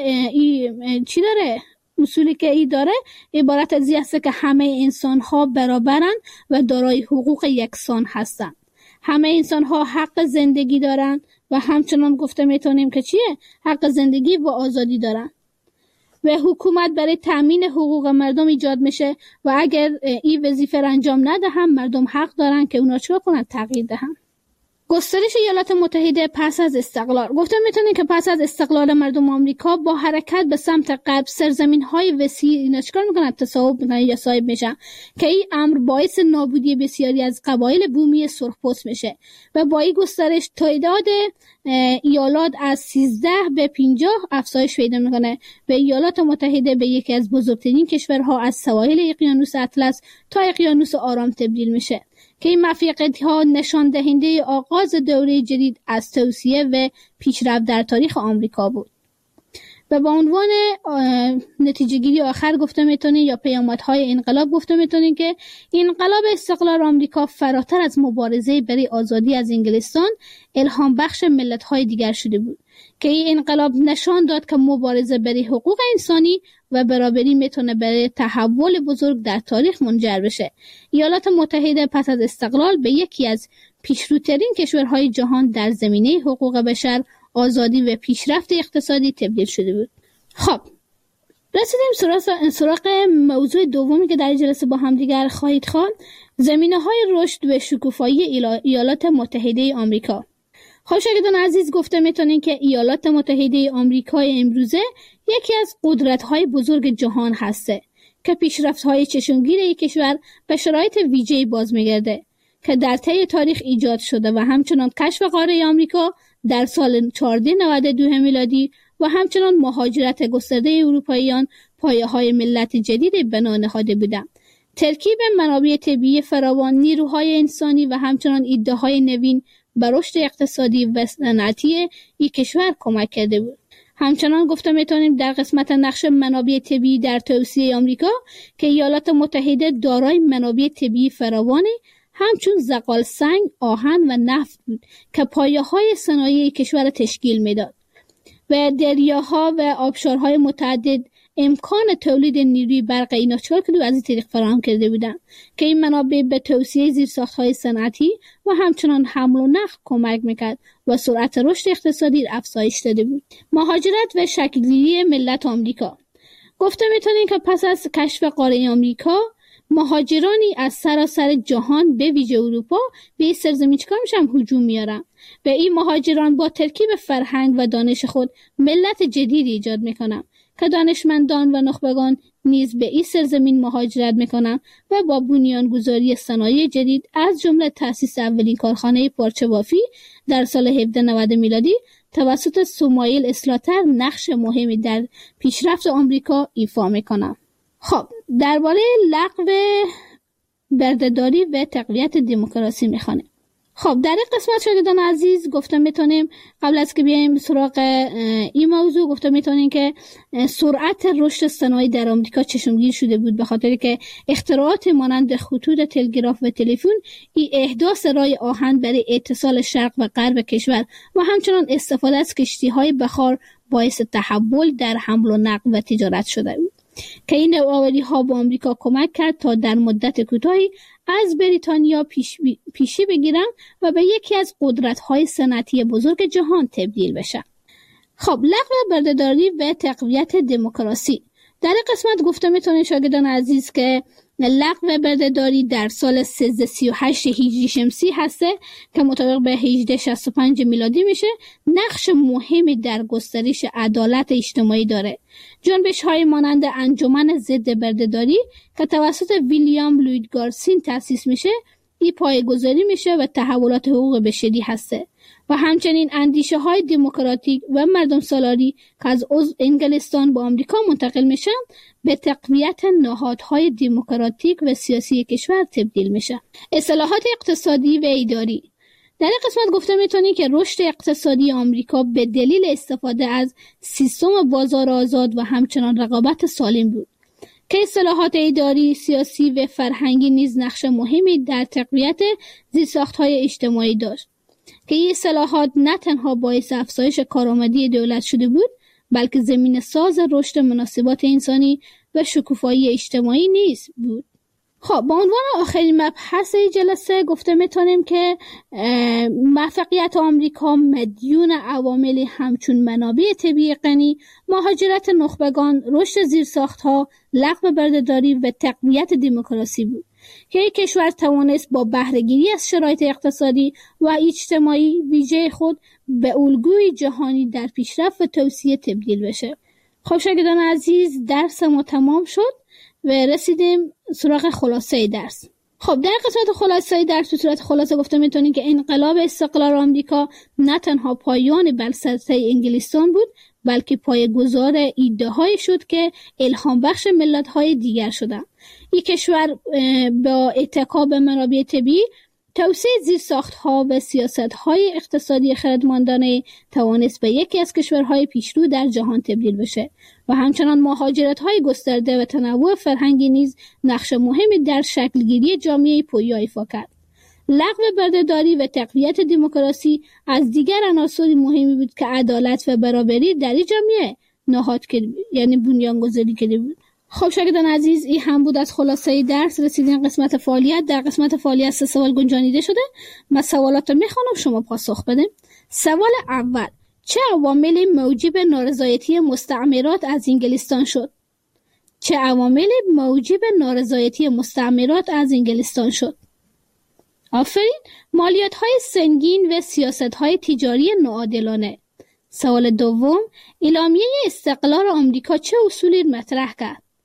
چی داره؟ اصولی که ای داره عبارت از این هست که همه انسان ها برابرن و دارای حقوق یکسان هستن. همه انسان ها حق زندگی دارن و همچنان گفته میتونیم که چیه؟ حق زندگی و آزادی دارن و حکومت برای تامین حقوق مردم ایجاد میشه و اگر این وظیفه را انجام ندهن مردم حق دارن که اونا چیکار کنن؟ تغییر دهن. گسترش ایالات متحده پس از استقلال. گفته میتونیم که پس از استقلال مردم آمریکا با حرکت به سمت غرب سرزمین‌های وسیع اینا چیکار میکنن؟ تصاحب میکنن یا صاحب میشن که این امر باعث نابودی بسیاری از قبایل بومی سرخپوست میشه و با این گسترش تعداد ایالات از 13 به 50 افزایش پیدا میکنه و ایالات متحده به یکی از بزرگترین کشورها از سواحل اقیانوس اطلس تا اقیانوس آرام تبدیل میشه که این موفقیت‌ها نشان دهنده آغاز دوره جدید از توسعه و پیشرفت در تاریخ آمریکا بود. و به عنوان نتیجه گیری آخر گفته میتونیم یا پیامدهای انقلاب گفته میتونیم که انقلاب استقلال آمریکا فراتر از مبارزه برای آزادی از انگلستان الهام بخش ملت‌های دیگر شده بود که این انقلاب نشان داد که مبارزه برای حقوق انسانی و برابری میتونه برای تحول بزرگ در تاریخ منجر بشه. ایالات متحده پس از استقلال به یکی از پیشروترین کشورهای جهان در زمینه حقوق بشر، آزادی و پیشرفت اقتصادی تبدیل شده بود. خب رسیدیم سراغ موضوع دومی که در جلسه با هم دیگر خواهید خواند، زمینه‌های رشد و شکوفایی ایالات متحده آمریکا. خب شاگردان عزیز، گفته میتونین که ایالات متحده آمریکای امروزه یکی از قدرت‌های بزرگ جهان هسته که پیشرفت‌های چشمگیر این کشور به شرایط ویژه‌ای باز می‌گرده که در طی تاریخ ایجاد شده و همچنان کشف قاره آمریکا در سال 1492 میلادی و همچنان مهاجرت گسترده اروپاییان پایه‌های ملت جدید بنا نهاده بودند. ترکیب منابع طبیعی فراوان، نیروهای انسانی و همچنان ایده‌های نوین به رشد اقتصادی و صنعتی این کشور کمک کرده بود. همچنان گفته میتونیم در قسمت نقش منابع طبیعی در توسعه آمریکا که ایالات متحده دارای منابع طبیعی فراوانی همچون زغال سنگ، آهن و نفت بود که پایه‌های صنایع کشور تشکیل میداد و دریاها و آبشارهای متعدد امکان تولید نیروی برقی ناچار که از این طریق فراهم کرده بودند که این منابع به توسعه زیرساخت‌های صنعتی و همچنان حمل و نقل کمک میکرد و سرعت رشد اقتصادی افزایش داده بود. مهاجرت و شکل‌گیری ملت آمریکا. گفته میتونیم که پس از کشف قاره آمریکا مهاجرانی از سراسر جهان به ویژه اروپا به این سرزمین چیکار میشن؟ هجوم میارن. به این مهاجران با ترکیب فرهنگ و دانش خود ملت جدیدی ایجاد میکنن که دانشمندان و نخبگان نیز به این سرزمین مهاجرت میکنن و با بنیانگذاری صنایع جدید از جمله تأسیس اولین کارخانه پارچه بافی در سال 1790 میلادی توسط سموئیل اسلاتر نقش مهمی در پیشرفت آمریکا ایفا میکنن. خب درباره لغو بردهداری و تقویت دموکراسی میخوانه. خب در این قسمت شاگردان عزیز گفته میتونیم قبل از که بیایم سراغ این موضوع گفته میتونیم که سرعت رشد صنایع در آمریکا چشمگیر شده بود به خاطر که اختراعات مانند خطوط تلگراف و تلفن، این احداث راه آهن برای اتصال شرق و غرب کشور و همچنان استفاده از کشتی‌های بخار باعث تحول در حمل و نقل و تجارت شده بود که این نوآوری‌ها به آمریکا کمک کرد تا در مدت کوتاهی از بریتانیا پیشی بگیرن و به یکی از قدرت‌های صنعتی بزرگ جهان تبدیل بشن. خب لغو بردهداری و تقویت دموکراسی. در این قسمت گفته میتونه شاگردان عزیز که لغو بردهداری در سال 1338 هجری شمسی هسته که مطابق به 1865 میلادی میشه نقش مهمی در گسترش عدالت اجتماعی داره. جنبش‌های مانند انجمن ضد بردهداری که توسط ویلیام لوید گارسین تأسیس میشه این پایه‌گذاری میشه و تحولات حقوق بشری هسته و همچنین اندیشه‌های دموکراتیک و مردم سالاری که از انگلستان به آمریکا منتقل میشن به تقویت نهادهای دموکراتیک و سیاسی کشور تبدیل میشه. اصلاحات اقتصادی و اداری. در این قسمت گفته میتونی که رشد اقتصادی آمریکا به دلیل استفاده از سیستم بازار آزاد و همچنان رقابت سالم بود که اصلاحات اداری، سیاسی و فرهنگی نیز نقش مهمی در تقویت زیرساخت‌های اجتماعی داشت که این اصلاحات نه تنها باعث افزایش کارآمدی دولت شده بود بلکه زمین ساز رشد مناسبات انسانی و شکوفایی اجتماعی نیز بود. خب با عنوان آخرین مبحث جلسه گفته میتونیم که موفقیت آمریکا مدیون عواملی همچون منابع طبیعی غنی، مهاجرت نخبگان، رشد زیرساخت‌ها، لغو بردهداری و تقویت دموکراسی بود که یک کشور توانست با بهره‌گیری از شرایط اقتصادی و اجتماعی ویژه خود به الگوی جهانی در پیشرفت و توسعه تبدیل بشه. خب شاگردان عزیز درس ما تمام شد و رسیدیم سراغ خلاصه درس. خب در قسمت خلاصه درس به صورت خلاصه گفته میتونیم که انقلاب استقلال آمریکا نه تنها پایان بر سلطه انگلستان بود بلکه پایه‌گذار ایده‌هایی شد که الهام بخش ملت‌های دیگر شدند. این کشور با اتکا به منابع طبیعی، توسعه زیرساخت‌ها و سیاست‌های اقتصادی خردمندانه توانست به یکی از کشورهای پیشرو در جهان تبدیل بشه و همچنان مهاجرت‌های گسترده و تنوع فرهنگی نیز نقش مهمی در شکلگیری جامعه پویا ایفا کرد. لغو بردهداری و تقویت دموکراسی از دیگر عناصر مهمی بود که عدالت و برابری در این جامعه نهاد کرد، یعنی بنیانگذاری کرده بود. خب شاگردان عزیز این هم بود از خلاصه درس. رسیدیم قسمت فعالیت. در قسمت فعالیت 3 سوال گنجانیده شده. من سوالات رو میخوانم شما پاسخ بدیم. سوال اول: چه عواملی موجب نارضایتی مستعمرات از انگلستان شد؟ چه عواملی موجب نارضایتی مستعمرات از انگلستان شد؟ آفرین. مالیات‌های سنگین و سیاست‌های تجاری ناعادلانه. سوال دوم: اعلامیه استقلال آمریکا چه اصولی مطرح کرد؟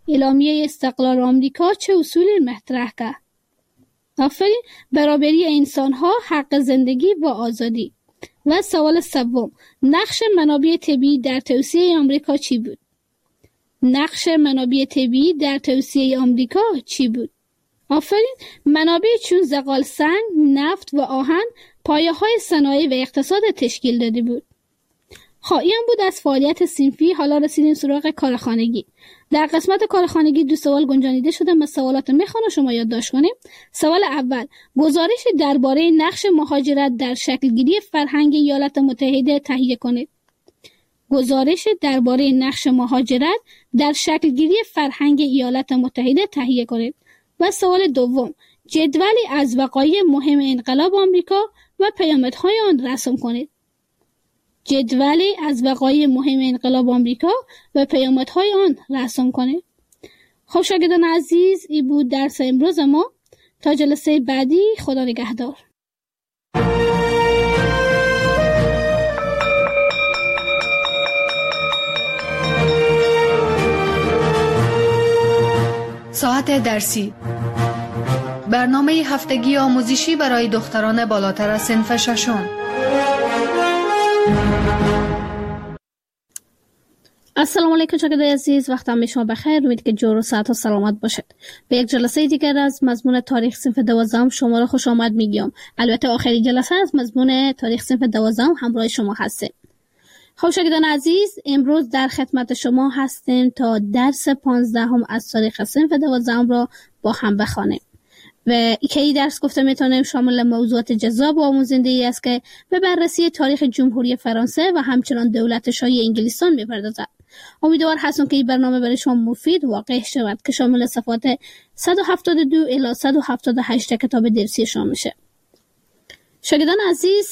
اعلامیه استقلال آمریکا چه اصولی مطرح کرد؟ آفرین. برابری انسان ها، حق زندگی و آزادی. و سوال سوم، نقش منابع طبیعی در توسعه آمریکا چی بود؟ نقش منابع طبیعی در توسعه آمریکا چی بود؟ آفرین. منابع چون زغال سنگ، نفت و آهن پایه‌های صنایع و اقتصاد تشکیل داده بود. این بود از فعالیت صنفی. حالا رسیدیم سراغ کارخانگی. در قسمت کارخانگی 2 سوال گنجانیده شده. من سوالات میخوام شما یادداشت کنیم. سوال اول، گزارش درباره نقش مهاجرت در شکلگیری فرهنگ ایالات متحده تهیه کنید. گزارش درباره نقش مهاجرت در شکلگیری فرهنگ ایالات متحده تهیه کنید. و سوال دوم، جدولی از وقایع مهم انقلاب آمریکا و پیامدهای آن رسم کنید. جدولی از وقایع مهم انقلاب آمریکا و پیامدهای آن رسم کنید. خب شاگردان عزیز، این بود درس امروز ما. تا جلسه بعدی، خدا نگهدار. ساعت درسی، برنامه هفتگی آموزشی برای دختران بالاتر از صنف ششم. السلام علیکم شاگردان عزیز، وقتم شما بخیر. امید که جور و صحت و سلامت باشید. به یک جلسه دیگر از مضمون تاریخ صنف 12 شما را خوش آمد میگم. البته آخرین جلسه از مضمون تاریخ صنف 12 همراه شما هستیم. خب شاگردان عزیز، امروز در خدمت شما هستیم تا درس 15 از تاریخ صنف 12 را با هم بخوانیم. و این درس گفته میتونیم شامل موضوعات جذاب و آموزنده‌ای است که به بررسی تاریخ جمهوری فرانسه و همچنان دولت شاهی انگلستان میپردازد. امیدوار هستم که این برنامه برای شما مفید واقع شود که شامل صفحات 172 الی 178 کتاب درسی شما میشه. شاگردان عزیز،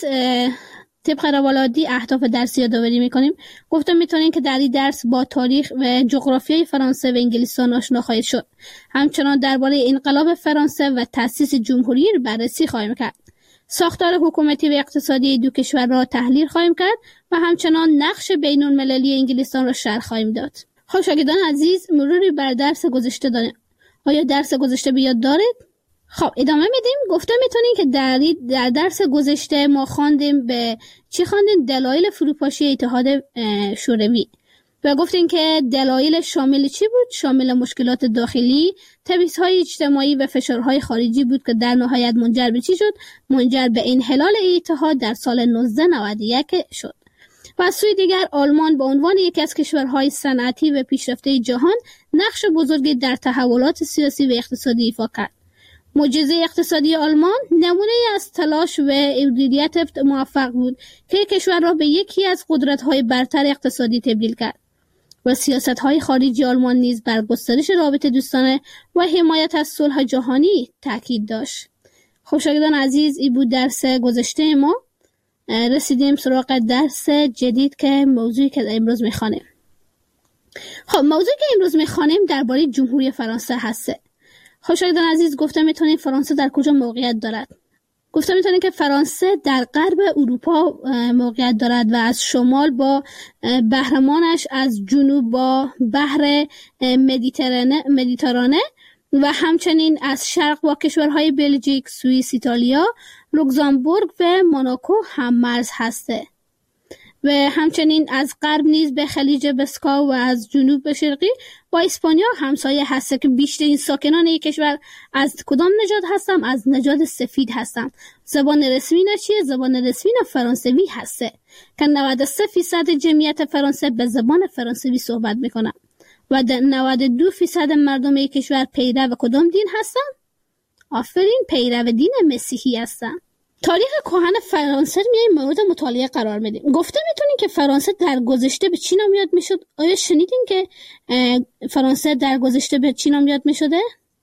طبق روال عادی اهداف درسی یادآوری میکنیم. گفتم میتونین که در این درس با تاریخ و جغرافیای فرانسه و انگلستان آشنا خواهید شد. همچنان درباره انقلاب فرانسه و تأسیس جمهوری رو بررسی خواهیم کرد. ساختار حکومتی و اقتصادی دو کشور را تحلیل خواهیم کرد و همچنان نقش بین‌المللی انگلستان را شرح خواهیم داد. خب شاگردان عزیز، مروری بر درس گذشته داریم. آیا درس گذشته به یاد دارید؟ خب ادامه میدیم. گفته میتونین که در درس گذشته ما خواندیم به چی خواندیم؟ دلایل فروپاشی اتحاد شوروی. و گفتیم که دلایل شامل چی بود؟ شامل مشکلات داخلی، تبعیض‌های اجتماعی و فشارهای خارجی بود که در نهایت منجر به چی شد؟ منجر به انحلال اتحاد در سال 1991 شد. و از سوی دیگر آلمان به عنوان یکی از کشورهای صنعتی و پیشرفته جهان نقش بزرگی در تحولات سیاسی و اقتصادی ایفا کرد. معجزه اقتصادی آلمان نمونه از تلاش و مدیریت موفق بود که کشور را به یکی از قدرت‌های برتر اقتصادی تبدیل کرد. و سیاست‌های خارجی آلمان نیز بر گسترش رابطه دوستانه و حمایت از صلح جهانی تاکید داشت. خب شاگردان عزیز، این بود درس گذشته ما. رسیدیم سراغ درس جدید که موضوعی که امروز می‌خوانیم. خب موضوعی که امروز می‌خوانیم درباره جمهوری فرانسه هست. خب شاگردان عزیز، گفته میتونید فرانسه در کجا موقعیت دارد؟ گفته میتونید که فرانسه در غرب اروپا موقعیت دارد و از شمال با بحرمانش، از جنوب با بحر مدیترانه و همچنین از شرق با کشورهای بلژیک، سوئیس، ایتالیا، لوکزامبورگ و موناکو هم مرز هسته. و همچنین از غرب نیز به خلیج بسکا و از جنوب به شرقی با اسپانیا همسایه هسته که بیشترین ساکنان یک کشور از کدام نژاد هستن؟ از نژاد سفید هستن. زبان رسمی چیه؟ زبان رسمی فرانسوی هسته که 93% جمعیت فرانسه به زبان فرانسوی صحبت میکنن و 92% مردم یک کشور پیرو کدام دین هستن؟ آفرین، پیرو دین مسیحی هستن. تاریخ کهن فرانسه میایم مورد مطالعه قرار میدیم. گفته میتونین که فرانسه در گذشته به چی نام یاد میشد؟ آیا شنیدین که فرانسه در گذشته به چی نام یاد میشده؟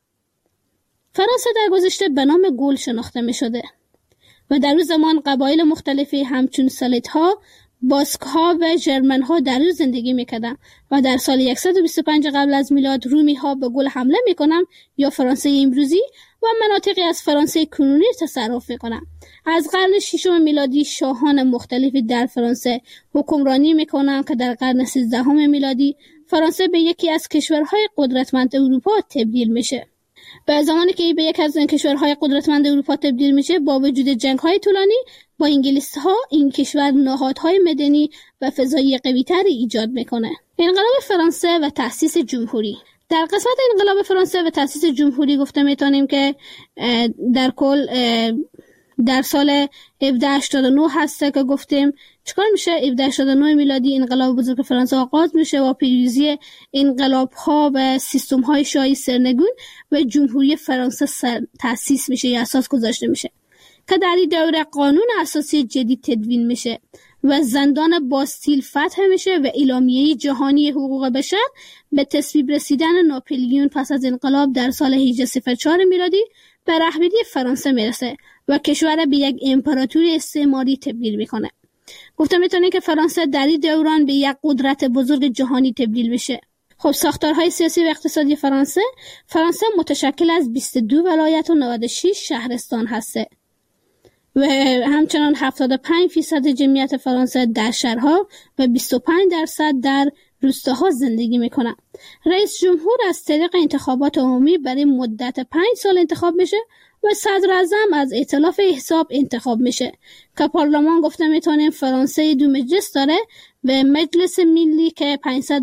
فرانسه در گذشته به نام گول شناخته میشده و در اون زمان قبایل مختلفی همچون سلیت‌ها، باسک‌ها و ژرمن‌ها در اون زندگی میکردن و در سال 125 قبل از میلاد رومی‌ها به گول حمله میکنن یا فرانسه امروزی و مناطقی از فرانسه کنونی تصرف میکنن. از قرن 6 میلادی شاهان مختلفی در فرانسه حکمرانی میکنن که در قرن 13 میلادی فرانسه به یکی از کشورهای قدرتمند اروپا تبدیل میشه. و زمانی که به یکی از کشورهای قدرتمند اروپا تبدیل میشه، با وجود جنگ‌های طولانی با انگلیس‌ها، این کشور نهادهای مدنی و فضایی قوی‌تری ایجاد میکنه. انقلاب فرانسه و تأسیس جمهوری. در قسمت انقلاب فرانسه و تأسیس جمهوری گفته میتونیم که در کل در سال 1789 هسته که گفتیم چیکار میشه. 1789 میلادی انقلاب بزرگ فرانسه آغاز میشه و پیروزی انقلاب‌ها و سیستم‌های شاهی سرنگون و جمهوری فرانسه تأسیس میشه یا اساس گذاشته میشه که در این دوره قانون اساسی جدید تدوین میشه و زندان باستیل فتح میشه و اعلامیه جهانی حقوق بشر به تصویب رسیدن ناپلیون پس از انقلاب در سال 1804 میلادی به رهبری فرانسه میرسه و کشور به یک امپراتوری استعماری تبدیل میکنه. گفته میتونه که فرانسه در این دوران به یک قدرت بزرگ جهانی تبدیل میشه. خب ساختارهای سیاسی و اقتصادی فرانسه متشکل از 22 ولایت و 96 شهرستان هسته و همچنان 75% جمعیت فرانسه در شهرها و 25% در روستاها زندگی میکنن. رئیس جمهور از طریق انتخابات عمومی برای مدت 5 سال انتخاب میشه و صدر اعظم از ائتلاف احزاب انتخاب میشه که پارلمان گفته میتونیم فرانسه 2 مجلس داره و مجلس ملی که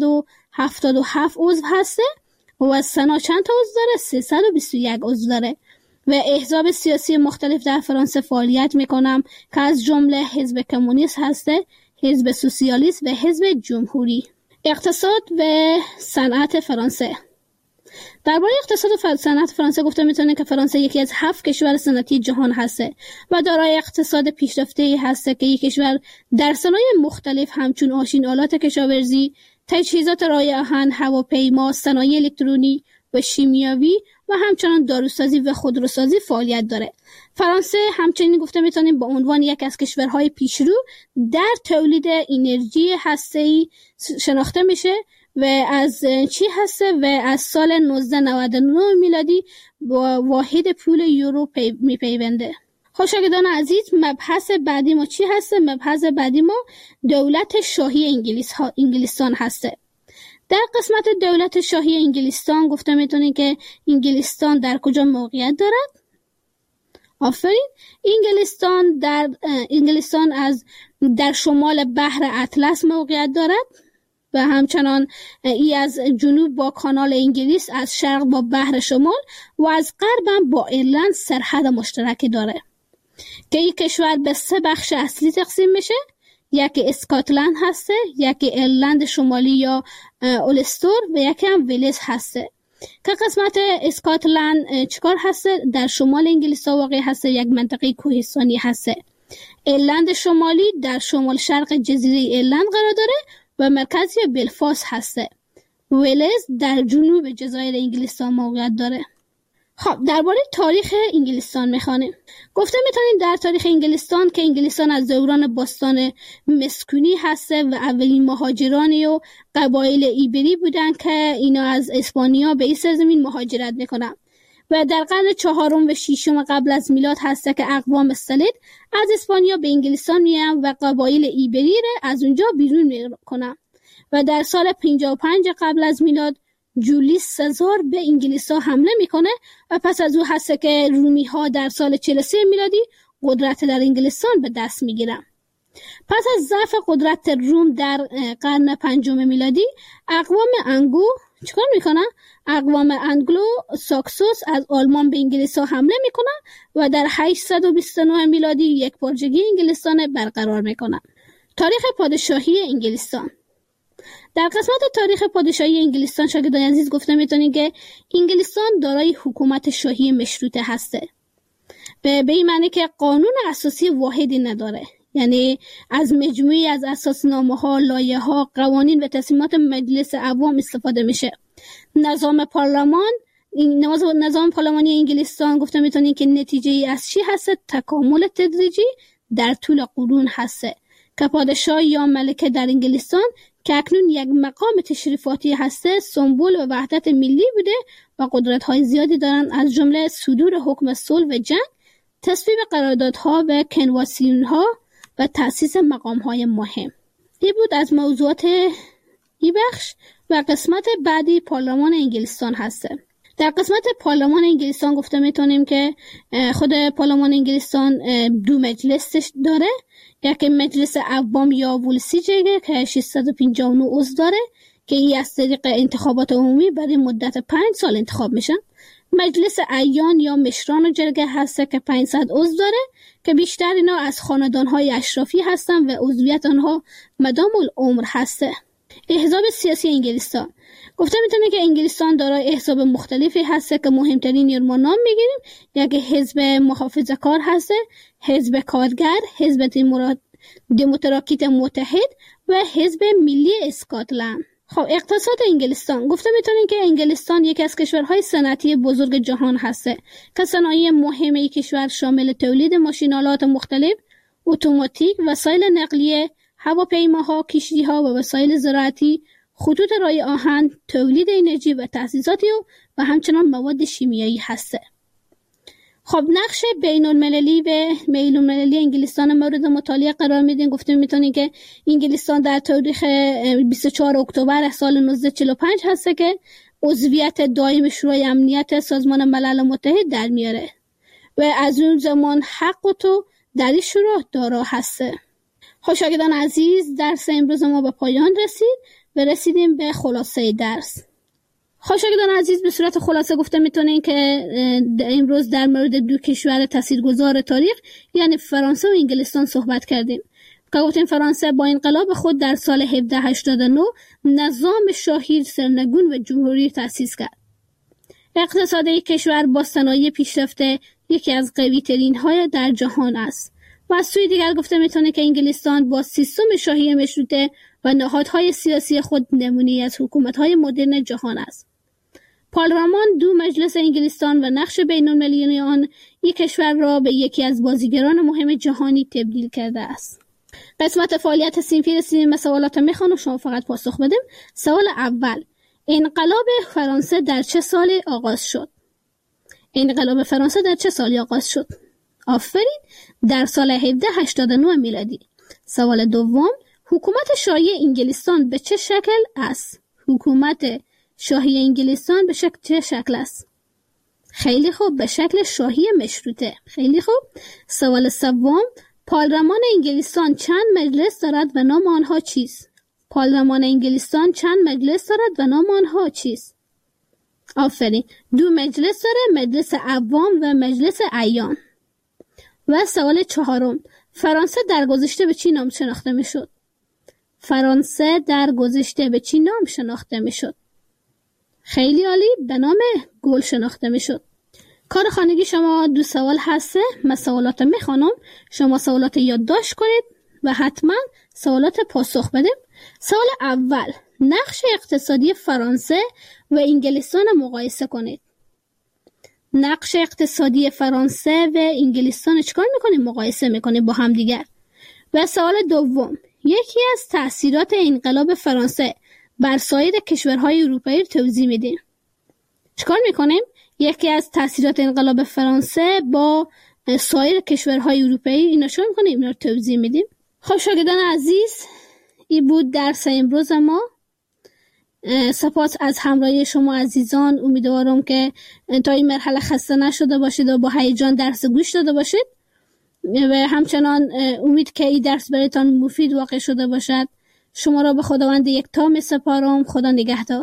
577 عضو هسته و سنا چند تا عضو داره؟ 321 عضو داره و احزاب سیاسی مختلف در فرانسه فعالیت میکنم که از جمله حزب کمونیست هسته، حزب سوسیالیست و حزب جمهوری. اقتصاد و صنعت فرانسه. درباره اقتصاد و صنعت فرانسه گفته میتونه که فرانسه یکی از 7 کشور صنعتی جهان هسته و دارای اقتصاد پیشرفته هسته که یک کشور در صنایع مختلف همچون ماشین آلات کشاورزی، تجهیزات رای آهن، هواپیما، صنایع الکترونی و شیمیایی و همچنان داروسازی و خودروسازی فعالیت داره. فرانسه همچنین گفته میتونیم به عنوان یک از کشورهای پیشرو در تولید انرژی هسته‌ای شناخته میشه و از از سال 1999 میلادی با واحد پول یورو میپیونده. خوشگدان عزیز، مبحث بعدی ما چی هسته؟ مبحث بعدی ما دولت شاهی انگلستان هسته. در قسمت دولت شاهی انگلستان گفته میتونید که انگلستان در کجا موقعیت دارد؟ آفرین. انگلستان در شمال بحر اطلس موقعیت دارد و همچنان از جنوب با کانال انگلیس، از شرق با بحر شمال و از غرب هم با ایرلند سرحد مشترک داره که این کشور به 3 بخش اصلی تقسیم میشه. یکی اسکاتلند هسته، یکی ایرلند شمالی یا اولستر و یکی هم ویلز هسته که قسمت اسکاتلند چیکار هسته؟ در شمال انگلیس واقع هسته، یک منطقه کوهستانی هسته. ایرلند شمالی در شمال شرق جزیره ایرلند قرار داره و مرکزی بلفاست هسته. ویلز در جنوب جزایر انگلستان موقعیت داره. خب درباره تاریخ انگلستان میخوانیم. گفته میتونیم در تاریخ انگلستان که انگلستان از دوران باستان مسکونی هسته و اولین مهاجرانی و قبایل ایبری بودن که اینا از اسپانیا به این سرزمین مهاجرت میکنن و در قرن 4 و 6 قبل از میلاد هسته که اقوام سلید از اسپانیا به انگلستان میان و قبایل ایبری را از اونجا بیرون میکنن و در سال 55 قبل از میلاد جولیوس سزار به انگلیس ها حمله میکنه و پس از او هسته که رومی ها در سال 43 میلادی قدرت در انگلستان به دست میگیرن. پس از ضعف قدرت روم در قرن 5 میلادی اقوام انگلو ساکسوس از آلمان به انگلیس ها حمله میکنن و در 829 میلادی یک پارچگی انگلستان برقرار میکنن. تاریخ پادشاهی انگلستان. در قسمت تاریخ پادشاهی انگلستان شاگردان عزیز گفته میتونید که انگلستان دارای حکومت شاهی مشروطه هسته. به این معنی که قانون اساسی واحدی نداره، یعنی از مجموعی از اساسنامه‌ها، لایحه‌ها، قوانین و تصمیمات مجلس عوام استفاده میشه. نظام پارلمانی انگلستان گفته میتونید که نتیجه از چی هسته؟ تکامل تدریجی در طول قرون هسته که پادشاه یا ملکه در انگلستان که اکنون یک مقام تشریفاتی هسته سمبل و وحدت ملی بوده و قدرت‌های زیادی دارن، از جمله صدور حکم صلح و جنگ، تصویب قراردادها و کنوانسیون‌ها و تأسیس مقام‌های مهم. این بود از موضوعات این بخش و قسمت بعدی پارلمان انگلستان هسته. در قسمت پارلمان انگلستان گفته میتونیم که خود پارلمان انگلستان دو مجلس داره. یکی مجلس عوام یا ولسیجه که 659 عضو داره که این از طریق انتخابات عمومی برای مدت 5 سال انتخاب میشن. مجلس اعیان یا مشران و جرگه هسته که 500 عضو داره که بیشتر اینا از خاندانهای اشرافی هستن و عضویت آنها مدام العمر هسته. احزاب سیاسی انگلستان گفته میتونه که انگلستان دارای احزاب مختلفی هسته که مهمترین ما نام میگیریم. یکی حزب محافظه‌کار هسته، حزب کارگر، حزب دموکراتیک متحد و حزب ملی اسکاتلند. خب اقتصاد انگلستان گفته میتونیم که انگلستان یکی از کشورهای صنعتی بزرگ جهان هسته که صنایع مهم این کشور شامل تولید ماشین‌آلات مختلف، اتوماتیک، وسایل نقلیه، هواپیماها، کشتی‌ها و وسایل زراعتی، خطوط رای آهن، تولید انرژی و تأسیساتی و همچنان مواد شیمیایی هسته. خب نقش بین‌المللی انگلستان مورد مطالعه قرار میدیم. گفته میتونیم که انگلستان در تاریخ 24 اکتبر سال 1945 هسته که عضویت دائم شورای امنیت سازمان ملل متحد در میاره و از اون زمان حق و تو در این شورا دارا هسته. شاگردان عزیز، درس امروز ما به پایان رسید و رسیدیم به خلاصه درس. شاگردان عزیز، به صورت خلاصه گفته میتونین که امروز در مورد دو کشور تاثیرگذار تاریخ یعنی فرانسه و انگلستان صحبت کردیم. که گفتیم فرانسه با انقلاب خود در سال 1789 نظام شاهی سرنگون و جمهوری تأسیس کرد. اقتصاد کشور با صنایع پیشرفته یکی از قوی ترین های در جهان است. و از سوی دیگر گفته میتونه که انگلستان با سیستم شاهی مشروطه و نهادهای سیاسی خود نمونه‌ای از حکومت‌های مدرن جهان است. پارلمان دو مجلس انگلستان و نقش بین‌المللی آن یک کشور را به یکی از بازیگران مهم جهانی تبدیل کرده است. قسمت فعالیت صنفی رسیدیم به سوالات میخوام و شما فقط پاسخ بدیم. سوال اول: انقلاب فرانسه در چه سالی آغاز شد؟ انقلاب فرانسه در چه سالی آغاز شد؟ آفرین، در سال 1789 میلادی. سوال دوم: حکومت شاهی انگلستان به چه شکل است؟ حکومت شاهی انگلستان به چه شکل است؟ خیلی خوب، به شکل شاهی مشروطه. خیلی خوب. سوال سوم: پارلمان انگلستان چند مجلس دارد و نام آنها چیست؟ پارلمان انگلستان چند مجلس دارد و نام آنها چیست؟ آفرین، دو مجلس داره، مجلس عوام و مجلس اعیان. و سوال چهارم: فرانسه در گذشته به چی نام شناخته میشد؟ فرانسه در گذشته به چی نام شناخته میشد؟ خیلی عالی، به نام گل شناخته میشد. کار خانگی شما دو سوال هسته. من سوالات میخوانم، شما سوالات یادداشت کنید و حتما سوالات پاسخ بدیم. سوال اول: نقش اقتصادی فرانسه و انگلستان مقایسه کنید. نقش اقتصادی فرانسه و انگلستان چیکار میکنیم؟ مقایسه میکنیم با هم دیگر. و سوال دوم: یکی از تأثیرات انقلاب فرانسه بر سایر کشورهای اروپایی توضیح میدیم. چیکار میکنیم؟ یکی از تأثیرات انقلاب فرانسه با سایر کشورهای اروپایی اینا چیکار میکنیم؟ اینا رو توضیح میدیم. خب شاگردان عزیز، این بود درس امروز ما. سپاس از همراهی شما عزیزان. امیدوارم که تا این مرحله خسته نشده باشید و با هیجان درس گوش داده باشید و همچنان امید که این درس برایتان مفید واقع شده باشد. شما را به خداوند یکتا می سپارم. خدا نگهدار.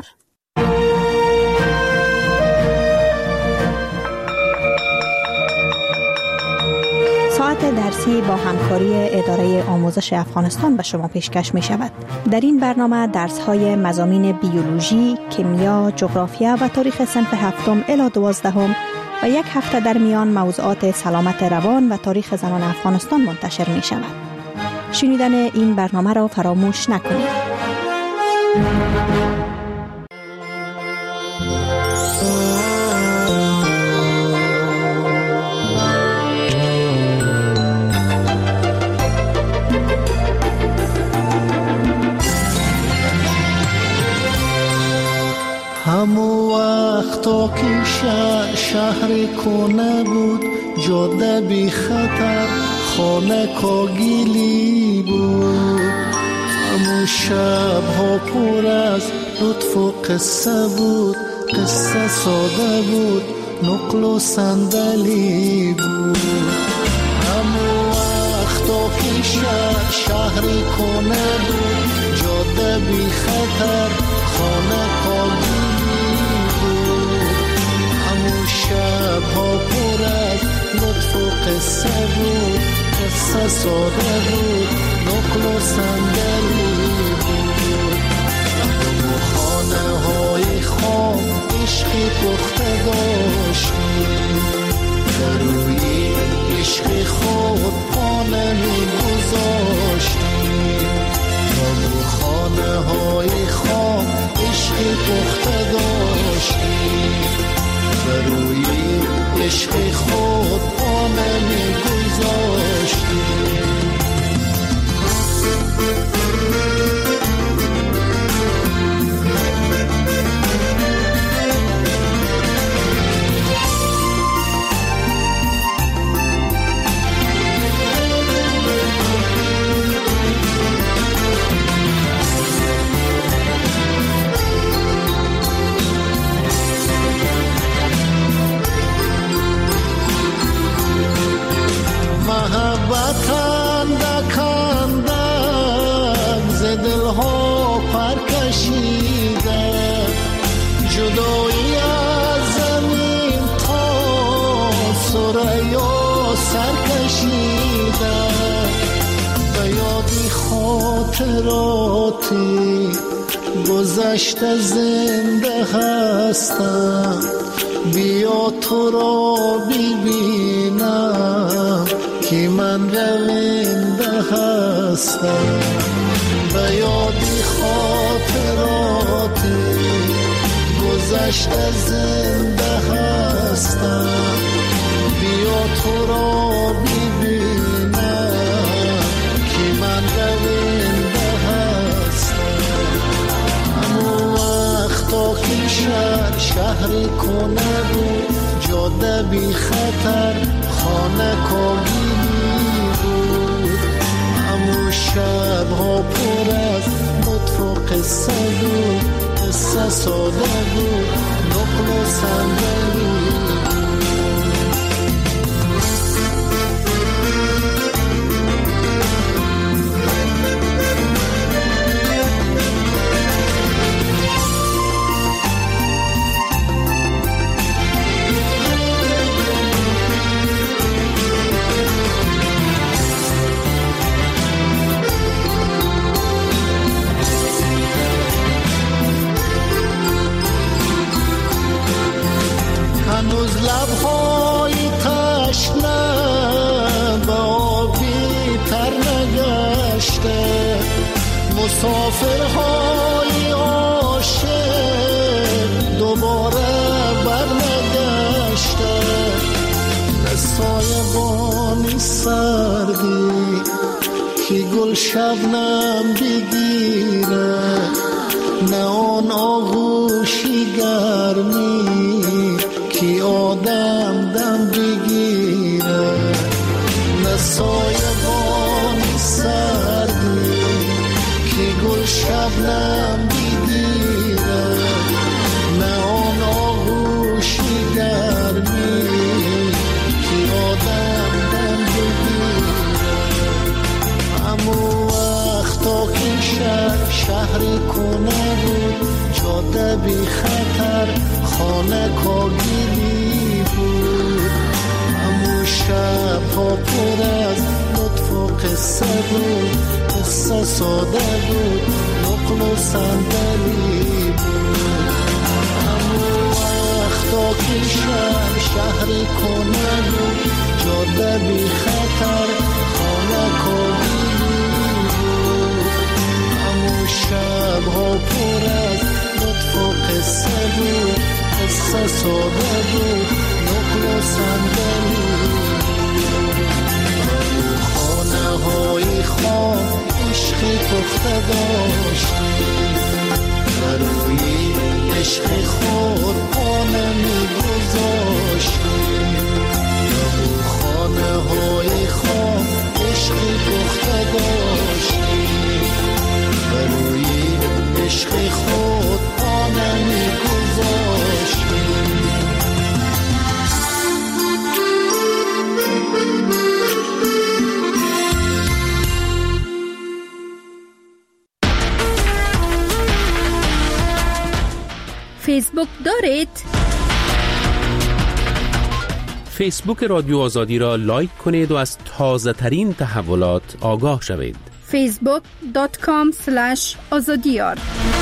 ساعت درسی با همکاری اداره آموزش افغانستان به شما پیشکش می شود. در این برنامه درس های مضامین بیولوژی، کیمیا، جغرافیا و تاریخ صنف 7 الی 12 و یک هفته در میان موضوعات سلامت روان و تاریخ زنان افغانستان منتشر می شود. شنیدن این برنامه را فراموش نکنید. همو وقتا که شهر کنه بود، جاده بی خطر، خانه کاگیلی بود. همو شب ها پر از لطف و قصه بود، قصه ساده بود، نقل و صندلی بود. همو وقتا که شهری کنه بود، جاده بی خطر، خانه کاغیلی بود. همو شبها پر از لطف و قصه بود، قصه ساده بود، نقل و صندلی بود. همو خانه های خام عشقی پخته داشتیم، در روی عشق خود پانه می گذاشتیم. همو خانه های خام عشقی پخته داشتیم، در روی عشق خود پانه می گذاشتیم. محبت اندک اندک ز دلها پر کشیده، جدایی از زمین تا ثریا سر کشیده. به یادی خاطراتی گذشته زنده هستم، بیا تو را ببینم که من رونده هستم. به یادی خاطراتی گذشته زنده هستم، بیا تو را ببینم که من رونده هستم. همو وقتا که شهری کنه بود، جاده بی خطر، خانه کاغیلی بود. همو شبها پر از لطف و قصه بود، قصه ساده بود، نقل و صندلی بود. هنوز لبهای تشنه به آبی تر نگشته، مسافرهای عاشق دوباره بر نگشته. سایبانی سردی که گل شبنم بگیره، نه آن آغوشی گرمی که آدم دم بگیره. نه سایبانی سردی که گل شبنم بگیره، نه آن آغوشی گرمی که آدم دم بگیره. همو وقتا که شهری کنه بود، جاده بی خطر، خانه کاغیلی بود. همو شبها پر از لطف و قصه بود، قصه ساده بود، نقل و صندلی بود. همو وقتا که شهری کنه بود، جاده بی خطر، خانه کاغیلی بود. همو شبها پر از لطف و قصه بود، قصه ساده بود، نقل و صندلی بود. خانه های خام عشقی پخته داشتیم، در روی عشق خود پانه می گذاشتیم. خانه های خام عشقی پخته داشتیم، در روی عشق خود پا نمی‌گذاشتیم. فیسبوک دارید؟ فیسبوک رادیو آزادی را لایک کنید و از تازه ترین تحولات آگاه شوید. facebook.com/azadiyar